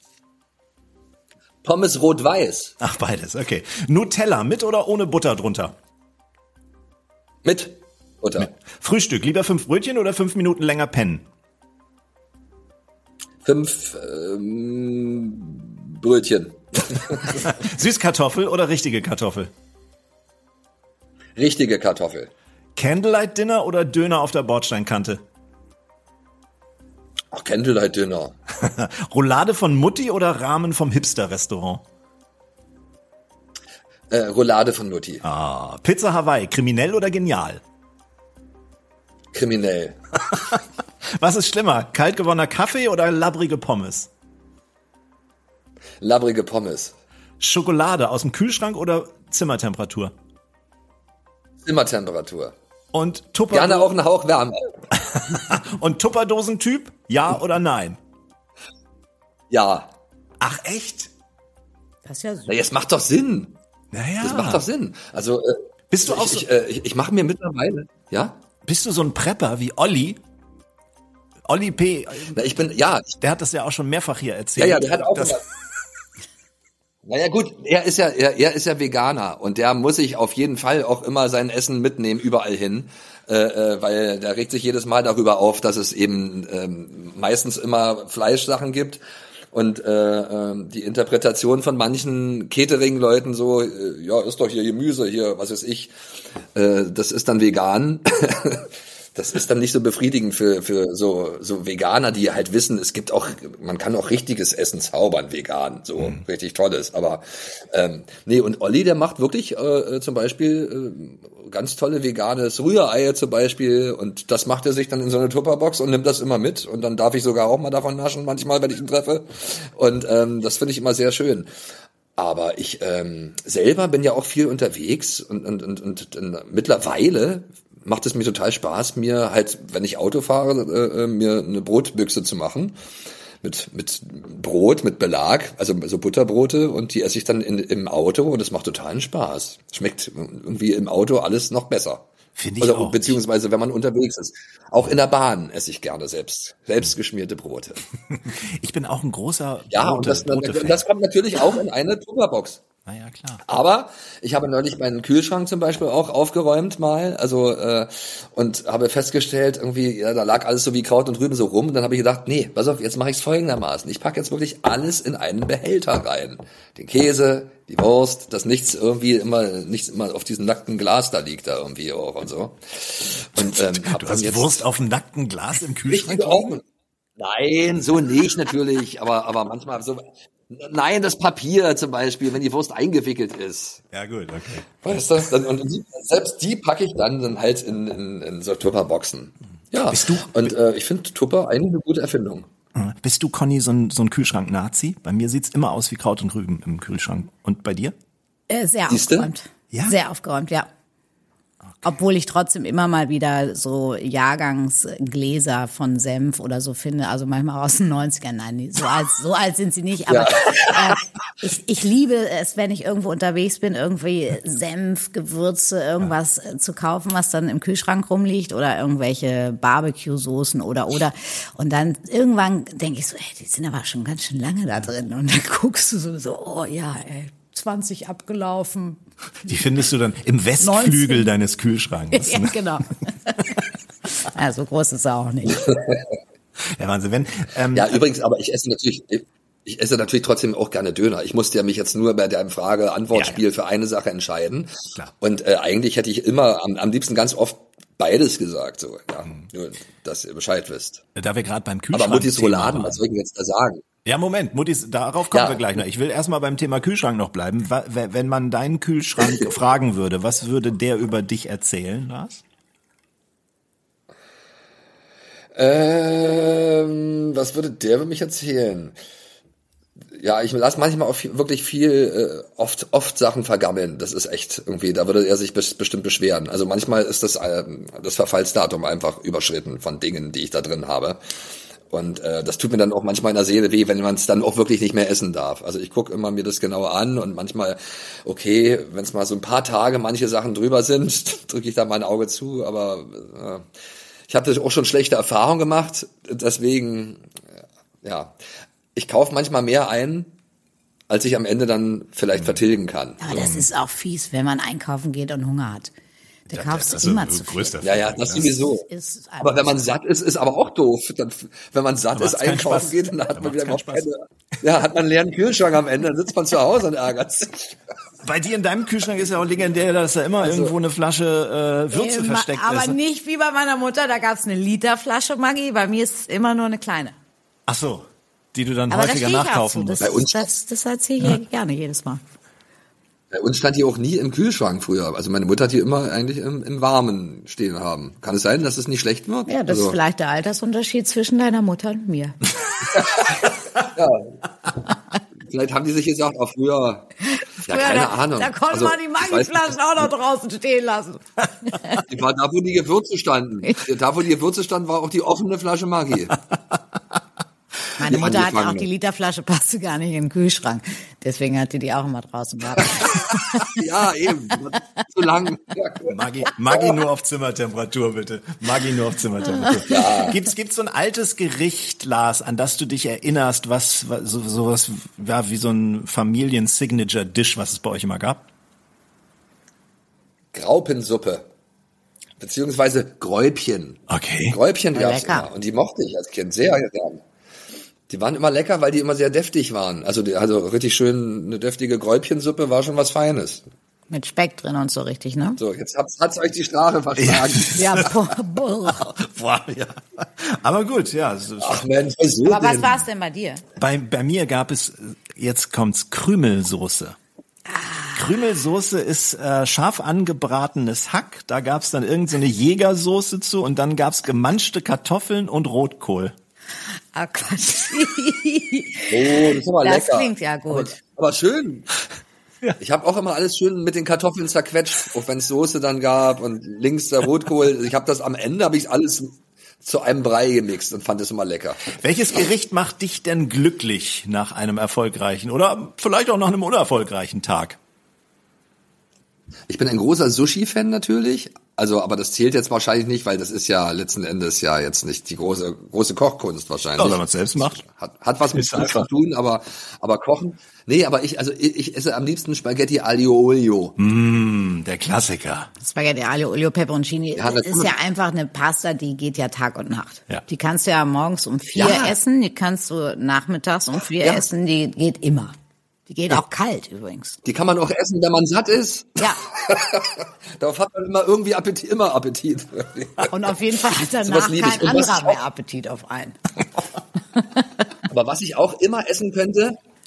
Pommes rot-weiß. Ach, beides, okay. Nutella mit oder ohne Butter drunter? Mit. Butter. Frühstück, lieber fünf Brötchen oder fünf Minuten länger pennen? Fünf ähm, Brötchen. Süßkartoffel oder richtige Kartoffel? Richtige Kartoffel. Candlelight Dinner oder Döner auf der Bordsteinkante? Ach, Candlelight Dinner. Roulade von Mutti oder Ramen vom Hipster-Restaurant? Äh, Roulade von Mutti. Ah, Pizza Hawaii, kriminell oder genial? Kriminell. Was ist schlimmer, kalt gewonnener Kaffee oder labbrige Pommes? Labbrige Pommes. Schokolade aus dem Kühlschrank oder Zimmertemperatur? Zimmertemperatur. Und Tupper Gerne auch einen Hauch Wärme. Und Tupperdosentyp, ja oder nein? Ja. Ach echt? Das ist ja super. Na, jetzt macht doch Sinn. Naja. Das macht doch Sinn. Also äh, bist du auch ich, so, ich, äh, ich, ich mache mir mittlerweile, ja? Bist du so ein Prepper wie Olli? Olli P. Na, ich bin, ja. Der hat das ja auch schon mehrfach hier erzählt. Ja, ja, der hat auch das, immer, Naja gut, er ist ja, er, er ist ja Veganer und der muss sich auf jeden Fall auch immer sein Essen mitnehmen, überall hin, äh, äh, weil der regt sich jedes Mal darüber auf, dass es eben ähm, meistens immer Fleischsachen gibt. Und äh, äh, die Interpretation von manchen Catering-Leuten so, äh, ja, ist doch hier Gemüse, hier, was weiß ich, äh, das ist dann vegan. Das ist dann nicht so befriedigend für für so so Veganer, die halt wissen, es gibt auch, man kann auch richtiges Essen zaubern, vegan, so mhm. richtig tolles. Aber ähm, nee, und Olli, der macht wirklich äh, zum Beispiel äh, ganz tolle veganes Rührei zum Beispiel und das macht er sich dann in so eine Tupperbox und nimmt das immer mit und dann darf ich sogar auch mal davon naschen, manchmal, wenn ich ihn treffe. Und ähm, das finde ich immer sehr schön. Aber ich ähm, selber bin ja auch viel unterwegs und und und, und, und mittlerweile macht es mir total Spaß, mir halt, wenn ich Auto fahre, äh, mir eine Brotbüchse zu machen mit mit Brot, mit Belag, also so Butterbrote und die esse ich dann in, im Auto und es macht totalen Spaß. Schmeckt irgendwie im Auto alles noch besser. Finde ich also, auch. Beziehungsweise, wenn man unterwegs ist. Auch in der Bahn esse ich gerne selbst, selbst geschmierte Brote. Ich bin auch ein großer Brote, Ja, und das, das kommt natürlich auch in eine Tupperbox. Na ja, klar. Aber ich habe neulich meinen Kühlschrank zum Beispiel auch aufgeräumt mal, also äh, und habe festgestellt, irgendwie, ja, da lag alles so wie Kraut und Rüben so rum. Und dann habe ich gedacht, nee, pass auf, jetzt mache ich es folgendermaßen. Ich packe jetzt wirklich alles in einen Behälter rein. Den Käse, die Wurst, dass nichts irgendwie immer, nichts immer auf diesem nackten Glas da liegt da irgendwie auch und so. Und ähm, hab du hast jetzt Wurst auf dem nackten Glas im Kühlschrank? Nein, so nicht natürlich, aber aber manchmal so. Nein, das Papier zum Beispiel, wenn die Wurst eingewickelt ist. Ja gut, okay. Weißt du? Dann, und die, selbst die packe ich dann, dann halt in, in, in so Tupperboxen. Ja. Bist du? Und äh, ich finde Tupper eigentlich eine gute Erfindung. Bist du, Conny, so ein, so ein Kühlschrank-Nazi? Bei mir sieht's immer aus wie Kraut und Rüben im Kühlschrank. Und bei dir? Äh, sehr Siehste? aufgeräumt. Ja? Sehr aufgeräumt, ja. Obwohl ich trotzdem immer mal wieder so Jahrgangsgläser von Senf oder so finde, also manchmal aus den neunzigern, nein, so alt, so alt sind sie nicht, aber ja. äh, ich, ich liebe es, wenn ich irgendwo unterwegs bin, irgendwie Senf, Gewürze, irgendwas ja. zu kaufen, was dann im Kühlschrank rumliegt oder irgendwelche Barbecue-Soßen oder, oder. Und dann irgendwann denke ich so, ey, die sind aber schon ganz schön lange da drin. Und dann guckst du so, so oh ja, ey, zwanzig abgelaufen. Die findest du dann im Westflügel neunzehn deines Kühlschranks. Ja, genau. Ja, so groß ist er auch nicht. Ja, Wahnsinn. Wenn, ähm, ja, übrigens, aber ich esse natürlich, ich esse natürlich trotzdem auch gerne Döner. Ich musste ja mich jetzt nur bei deinem Frage-Antwort-Spiel ja, ja. für eine Sache entscheiden. Klar. Und äh, eigentlich hätte ich immer, am, am liebsten ganz oft beides gesagt, so, ja, mhm. nur, dass ihr Bescheid wisst. Da wir gerade beim Kühlschrank. Aber Muttis Rouladen, was soll ich denn jetzt da sagen? Ja, Moment, Muttis, darauf kommen ja. wir gleich noch. Ich will erstmal beim Thema Kühlschrank noch bleiben. Wenn man deinen Kühlschrank fragen würde, was würde der über dich erzählen, Lars? Ähm, was würde der über mich erzählen? Ja, ich lasse manchmal auch viel, wirklich viel, äh, oft, oft Sachen vergammeln. Das ist echt irgendwie, da würde er sich bes- bestimmt beschweren. Also manchmal ist das, äh, das Verfallsdatum einfach überschritten von Dingen, die ich da drin habe. Und äh, das tut mir dann auch manchmal in der Seele weh, wenn man es dann auch wirklich nicht mehr essen darf. Also ich gucke immer mir das genauer an und manchmal, okay, wenn es mal so ein paar Tage manche Sachen drüber sind, drücke ich da mal ein Auge zu. Aber äh, ich habe das auch schon schlechte Erfahrungen gemacht. Deswegen, ja, ich kaufe manchmal mehr ein, als ich am Ende dann vielleicht vertilgen kann. Aber das ist auch fies, wenn man einkaufen geht und Hunger hat. Da ja, kaufst du immer zu viel. Ja, ja, das sowieso. Ist aber wenn man satt ist, ist aber auch doof. Dann, wenn man satt ist, einkaufen Spaß. geht, dann hat da man wieder überhaupt keine, ja, hat man einen leeren Kühlschrank am Ende, dann sitzt man zu Hause und ärgert sich. Bei dir in deinem Kühlschrank ist ja auch legendär, dass da immer also, irgendwo eine Flasche äh, Würze immer, versteckt aber ist. Aber nicht wie bei meiner Mutter, da gab's eine Literflasche Maggi, bei mir ist es immer nur eine kleine. Ach so, die du dann aber häufiger nachkaufen musst. Bei uns das, das erzähle ich ja. gerne jedes Mal. Bei uns stand die auch nie im Kühlschrank früher. Also meine Mutter hat die immer eigentlich im, im Warmen stehen haben. Kann es sein, dass es nicht schlecht wird? Ja, das also. ist vielleicht der Altersunterschied zwischen deiner Mutter und mir. Ja. Vielleicht haben die sich gesagt, auch früher, ja, früher keine da, Ahnung. Da konnte also, man die Maggi-Flaschen auch noch draußen stehen lassen. Die war da, wo die Gewürze standen. Da, wo die Gewürze standen, war auch die offene Flasche Maggi. Meine Mutter hat auch die Literflasche, passte gar nicht in den Kühlschrank. Deswegen hat die die auch immer draußen gehabt. Ja, eben. Zu lang. Maggi, Maggi nur auf Zimmertemperatur, bitte. Maggi nur auf Zimmertemperatur. Ja. Gibt's, gibt's so ein altes Gericht, Lars, an das du dich erinnerst, was, was so, sowas, ja, wie so ein Familien-Signature-Dish, was es bei euch immer gab? Graupensuppe. Beziehungsweise Gräubchen. Okay. Gräubchen gab's immer. Und die mochte ich als Kind sehr gern. Die waren immer lecker, weil die immer sehr deftig waren. Also, die, also richtig schön eine deftige Gräubchensuppe war schon was Feines. Mit Speck drin und so richtig, ne? So, jetzt hat's, hat's euch die Sprache verschlagen. Ja, ja boah, boah. Boah, ja. Aber gut, ja. Ach Mensch, so aber was war's denn bei dir? Bei, bei mir gab es, jetzt kommt's, Krümelsoße. Ah. Krümelsoße ist äh, scharf angebratenes Hack. Da gab's dann irgendeine so Jägersoße zu und dann gab's gemanschte Kartoffeln und Rotkohl. Ah, Quatsch. Oh, das ist aber das lecker. Das klingt ja gut. Aber, aber schön. Ja. Ich habe auch immer alles schön mit den Kartoffeln zerquetscht, auch wenn es Soße dann gab und links der Rotkohl. Ich habe das am Ende, habe ich alles zu einem Brei gemixt und fand es immer lecker. Welches Gericht macht dich denn glücklich nach einem erfolgreichen oder vielleicht auch nach einem unerfolgreichen Tag? Ich bin ein großer Sushi-Fan natürlich, also aber das zählt jetzt wahrscheinlich nicht, weil das ist ja letzten Endes ja jetzt nicht die große große Kochkunst wahrscheinlich. Ja, wenn man es selbst macht. Hat, hat was mit zu tun, aber aber kochen. Nee, aber ich also ich, ich esse am liebsten Spaghetti Aglio Olio. Mm, der Klassiker. Spaghetti Aglio Olio Peperoncini ja, ist ja einfach eine Pasta, die geht ja Tag und Nacht. Ja. Die kannst du ja morgens um vier ja. essen, die kannst du nachmittags um vier ja. essen, die geht immer. Die geht auch kalt übrigens. Die kann man auch essen, wenn man satt ist. Ja. Darauf hat man immer irgendwie Appetit, immer Appetit. Und auf jeden Fall hat danach kein anderer mehr Appetit auf einen. Aber was ich auch immer essen könnte,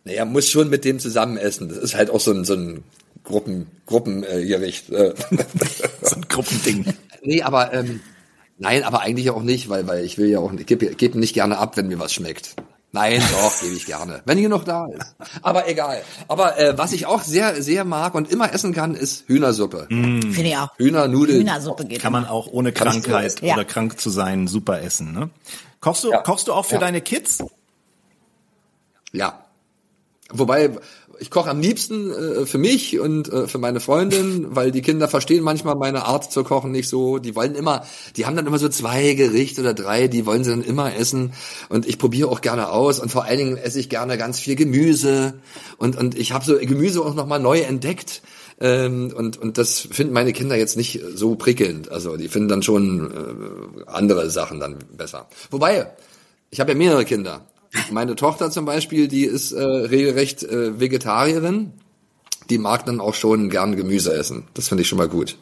Naja, muss schon mit dem zusammen essen. Das ist halt auch so ein, so ein Gruppen, Gruppengericht. Äh, so ein Gruppending. Nee, aber, ähm, nein, aber eigentlich auch nicht, weil, weil ich will ja auch, ich gebe geb nicht gerne ab, wenn mir was schmeckt. Nein, doch, gebe ich gerne, wenn hier noch da ist. Aber egal. Aber äh, was ich auch sehr, sehr mag und immer essen kann, ist Hühnersuppe. Mm. Finde ich auch. Hühnernudeln. Hühnersuppe geht Kann man auch ohne Krankheit ja. oder krank zu sein super essen, ne? Kochst du, Ja. kochst du auch für Ja. deine Kids? Ja. Wobei, ich koche am liebsten äh, für mich und äh, für meine Freundin, weil die Kinder verstehen manchmal meine Art zu kochen nicht so. Die wollen immer, die haben dann immer so zwei Gerichte oder drei, die wollen sie dann immer essen. Und ich probiere auch gerne aus und vor allen Dingen esse ich gerne ganz viel Gemüse. Und und ich habe so Gemüse auch nochmal neu entdeckt. Ähm, und und das finden meine Kinder jetzt nicht so prickelnd. Also die finden dann schon äh, andere Sachen dann besser. Wobei, ich habe ja mehrere Kinder. Meine Tochter zum Beispiel, die ist äh, regelrecht äh, Vegetarierin. Die mag dann auch schon gern Gemüse essen. Das finde ich schon mal gut.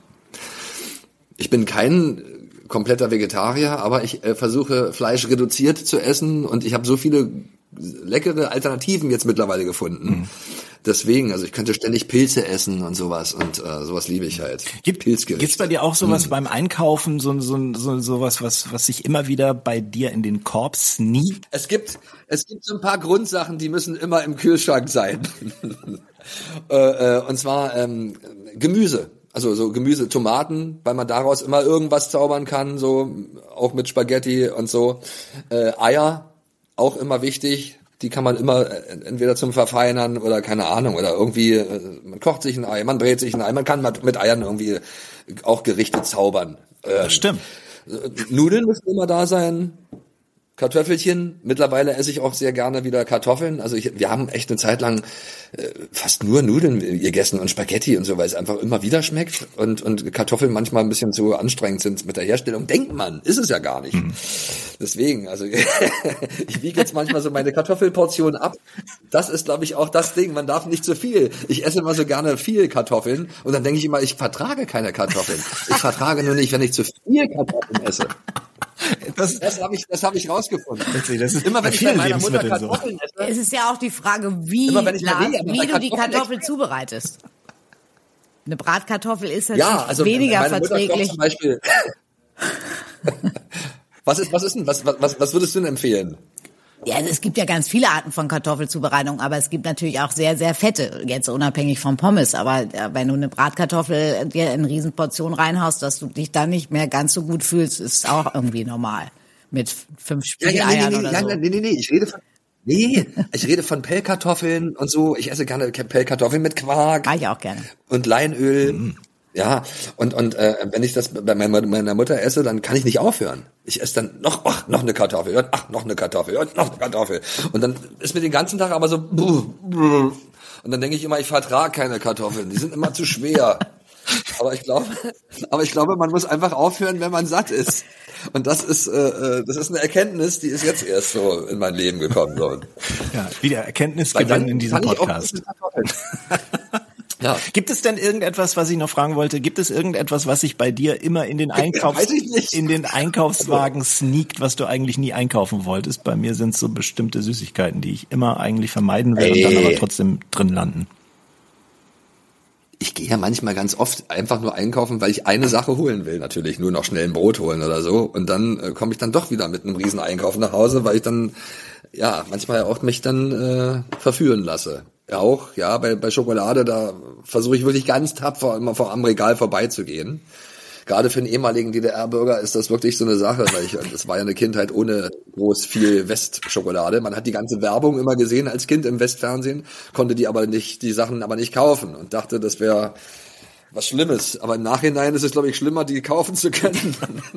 Ich bin kein kompletter Vegetarier, aber ich äh, versuche Fleisch reduziert zu essen und ich habe so viele leckere Alternativen jetzt mittlerweile gefunden. Mhm. Deswegen, also ich könnte ständig Pilze essen und sowas und äh, sowas liebe ich halt. Gibt Pilzgerichte. Gibt's bei dir auch sowas Mhm. beim Einkaufen, so so so sowas, was was sich immer wieder bei dir in den Korb sneakt? Es gibt, es gibt so ein paar Grundsachen, die müssen immer im Kühlschrank sein. äh, äh, und zwar ähm, Gemüse. Also so Gemüse, Tomaten, weil man daraus immer irgendwas zaubern kann, so auch mit Spaghetti und so. Äh, Eier, auch immer wichtig. Die kann man immer äh, entweder zum Verfeinern oder keine Ahnung oder irgendwie, äh, man kocht sich ein Ei, man brät sich ein Ei, man kann mit Eiern irgendwie auch Gerichte zaubern. Ähm, Das stimmt. Nudeln müssen immer da sein. Kartoffelchen. Mittlerweile esse ich auch sehr gerne wieder Kartoffeln. Also ich, wir haben echt eine Zeit lang äh, fast nur Nudeln gegessen und Spaghetti und so, weil es einfach immer wieder schmeckt und und Kartoffeln manchmal ein bisschen zu anstrengend sind mit der Herstellung. Denkt man, ist es ja gar nicht. Mhm. Deswegen, also ich wiege jetzt manchmal so meine Kartoffelportion ab. Das ist, glaube ich, auch das Ding. Man darf nicht zu viel. Ich esse immer so gerne viel Kartoffeln und dann denke ich immer, ich vertrage keine Kartoffeln. Ich vertrage nur nicht, wenn ich zu viel Kartoffeln esse. Das, das habe ich, das habe ich rausgefunden. Das ist immer wenn ich bei meiner Mutter so. Kartoffeln esse. Es ist ja auch die Frage, wie, Immer wenn ich Lars, Marie, aber wie bei du die Kartoffeln Kartoffel zubereitest. Eine Bratkartoffel ist natürlich Ja, also weniger meine Mutter verträglich. kocht zum Beispiel. was ist, was ist denn, was, was, was würdest du denn empfehlen? Ja, also es gibt ja ganz viele Arten von Kartoffelzubereitung, aber es gibt natürlich auch sehr, sehr fette, jetzt unabhängig vom Pommes. Aber äh, wenn du eine Bratkartoffel dir in Riesenportion reinhaust, dass du dich dann nicht mehr ganz so gut fühlst, ist auch irgendwie normal. Mit fünf Ja, ja, Spiegeleiern nee, nee, oder ja, so. nee, nee, nee, ich rede von, nee, ich rede von Pellkartoffeln und so. Ich esse gerne Pellkartoffeln mit Quark. Mag ich auch gerne. Und Leinöl. Mm. Ja, und und äh, wenn ich das bei meiner, meiner Mutter esse, dann kann ich nicht aufhören. Ich esse dann noch, ach, noch eine Kartoffel, und ach, noch eine Kartoffel, und noch eine Kartoffel. Und dann ist mir den ganzen Tag aber so, und dann denke ich immer, ich vertrage keine Kartoffeln, die sind immer zu schwer. Aber ich glaube, aber ich glaube, man muss einfach aufhören, wenn man satt ist. Und das ist, äh, das ist eine Erkenntnis, die ist jetzt erst so in mein Leben gekommen. So. Ja, wieder Erkenntnisgewinn in diesem Podcast. Ja. Gibt es denn irgendetwas, was ich noch fragen wollte? Gibt es irgendetwas, was sich bei dir immer in den Einkaufs in den Einkaufswagen sneakt, was du eigentlich nie einkaufen wolltest? Bei mir sind es so bestimmte Süßigkeiten, die ich immer eigentlich vermeiden will Ey. und dann aber trotzdem drin landen. Ich gehe ja manchmal ganz oft einfach nur einkaufen, weil ich eine Sache holen will, natürlich nur noch schnell ein Brot holen oder so. Und dann äh, komme ich dann doch wieder mit einem riesen Einkauf nach Hause, weil ich dann ja manchmal auch mich dann äh, verführen lasse. Ja, auch, ja, bei, bei Schokolade, da versuche ich wirklich ganz tapfer immer vor am Regal vorbeizugehen. Gerade für einen ehemaligen D D R-Bürger ist das wirklich so eine Sache, weil ich, das war ja eine Kindheit ohne groß viel Westschokolade. Man hat die ganze Werbung immer gesehen als Kind im Westfernsehen, konnte die aber nicht, die Sachen aber nicht kaufen und dachte, das wäre was Schlimmes. Aber im Nachhinein ist es, glaube ich, schlimmer, die kaufen zu können.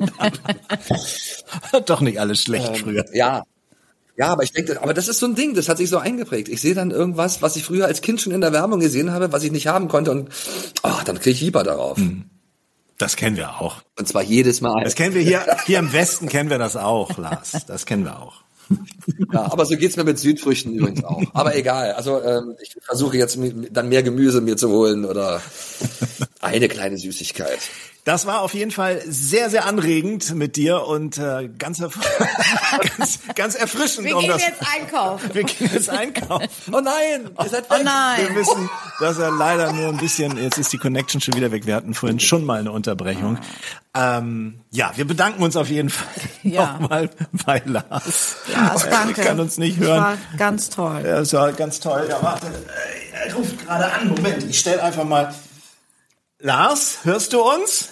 Doch nicht alles schlecht ähm, früher. Ja. Ja, aber ich denke, aber das ist so ein Ding, das hat sich so eingeprägt. Ich sehe dann irgendwas, was ich früher als Kind schon in der Werbung gesehen habe, was ich nicht haben konnte und oh, dann kriege ich Fieber darauf. Hm. Das kennen wir auch. Und zwar jedes Mal. Das kennen wir hier, hier im Westen kennen wir das auch, Lars. Das kennen wir auch. Ja, aber so geht's mir mit Südfrüchten übrigens auch. Aber egal, also ähm, ich versuche jetzt dann mehr Gemüse mir zu holen oder eine kleine Süßigkeit. Das war auf jeden Fall sehr, sehr anregend mit dir und äh, ganz, ganz, ganz erfrischend. Wir um gehen das, jetzt einkaufen. Wir gehen jetzt einkaufen. Oh nein, ihr seid weg. Oh nein. Wir wissen, dass er leider nur ein bisschen, jetzt ist die Connection schon wieder weg. Wir hatten vorhin schon mal eine Unterbrechung. Ähm, ja, wir bedanken uns auf jeden Fall Ja. nochmal bei Lars. Lars, danke. Er kann uns nicht hören. Das war ganz toll. Ja, das war ganz toll. Ja, warte, er ruft gerade an. Moment, ich stelle einfach mal. Lars, hörst du uns?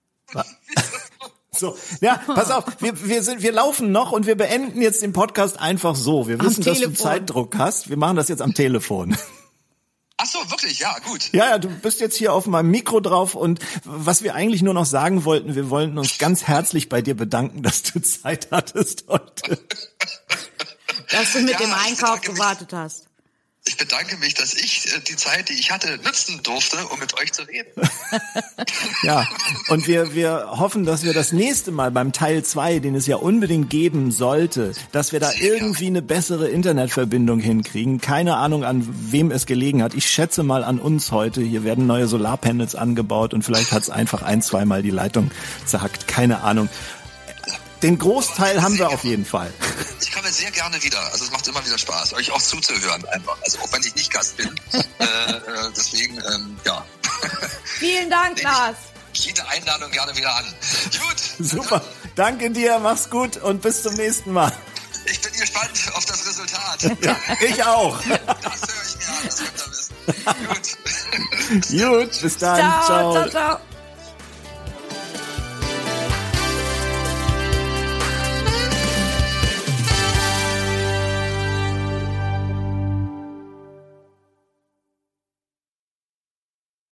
So, ja, pass auf, wir, wir sind, wir laufen noch und wir beenden jetzt den Podcast einfach so. Wir wissen, dass du Zeitdruck hast. Wir machen das jetzt am Telefon. Ach so, wirklich? Ja, gut. Ja, ja, du bist jetzt hier auf meinem Mikro drauf und was wir eigentlich nur noch sagen wollten, wir wollten uns ganz herzlich bei dir bedanken, dass du Zeit hattest heute. Dass du mit Ja, dem ich Einkauf bedanke mich. gewartet hast. Ich bedanke mich, dass ich äh, die Zeit, die ich hatte, nutzen durfte, um mit euch zu reden. Ja, und wir, wir hoffen, dass wir das nächste Mal beim Teil zwei, den es ja unbedingt geben sollte, dass wir da irgendwie eine bessere Internetverbindung hinkriegen. Keine Ahnung, an wem es gelegen hat. Ich schätze mal an uns heute. Hier werden neue Solarpanels angebaut und vielleicht hat es einfach ein, zweimal die Leitung zerhackt. Keine Ahnung. Den Großteil haben wir auf jeden Fall. Ich komme sehr gerne wieder. Also es macht immer wieder Spaß, euch auch zuzuhören einfach. Also auch wenn ich nicht Gast bin. äh, äh, deswegen, ähm, ja. Vielen Dank, Lars. Jede Einladung gerne wieder an. Gut. Super. Danke dir, mach's gut und bis zum nächsten Mal. Ich bin gespannt auf das Resultat. Ja, ich auch. Das höre ich mir an, das könnt ihr wissen. Gut. Gut, bis dann. Ciao, ciao, ciao.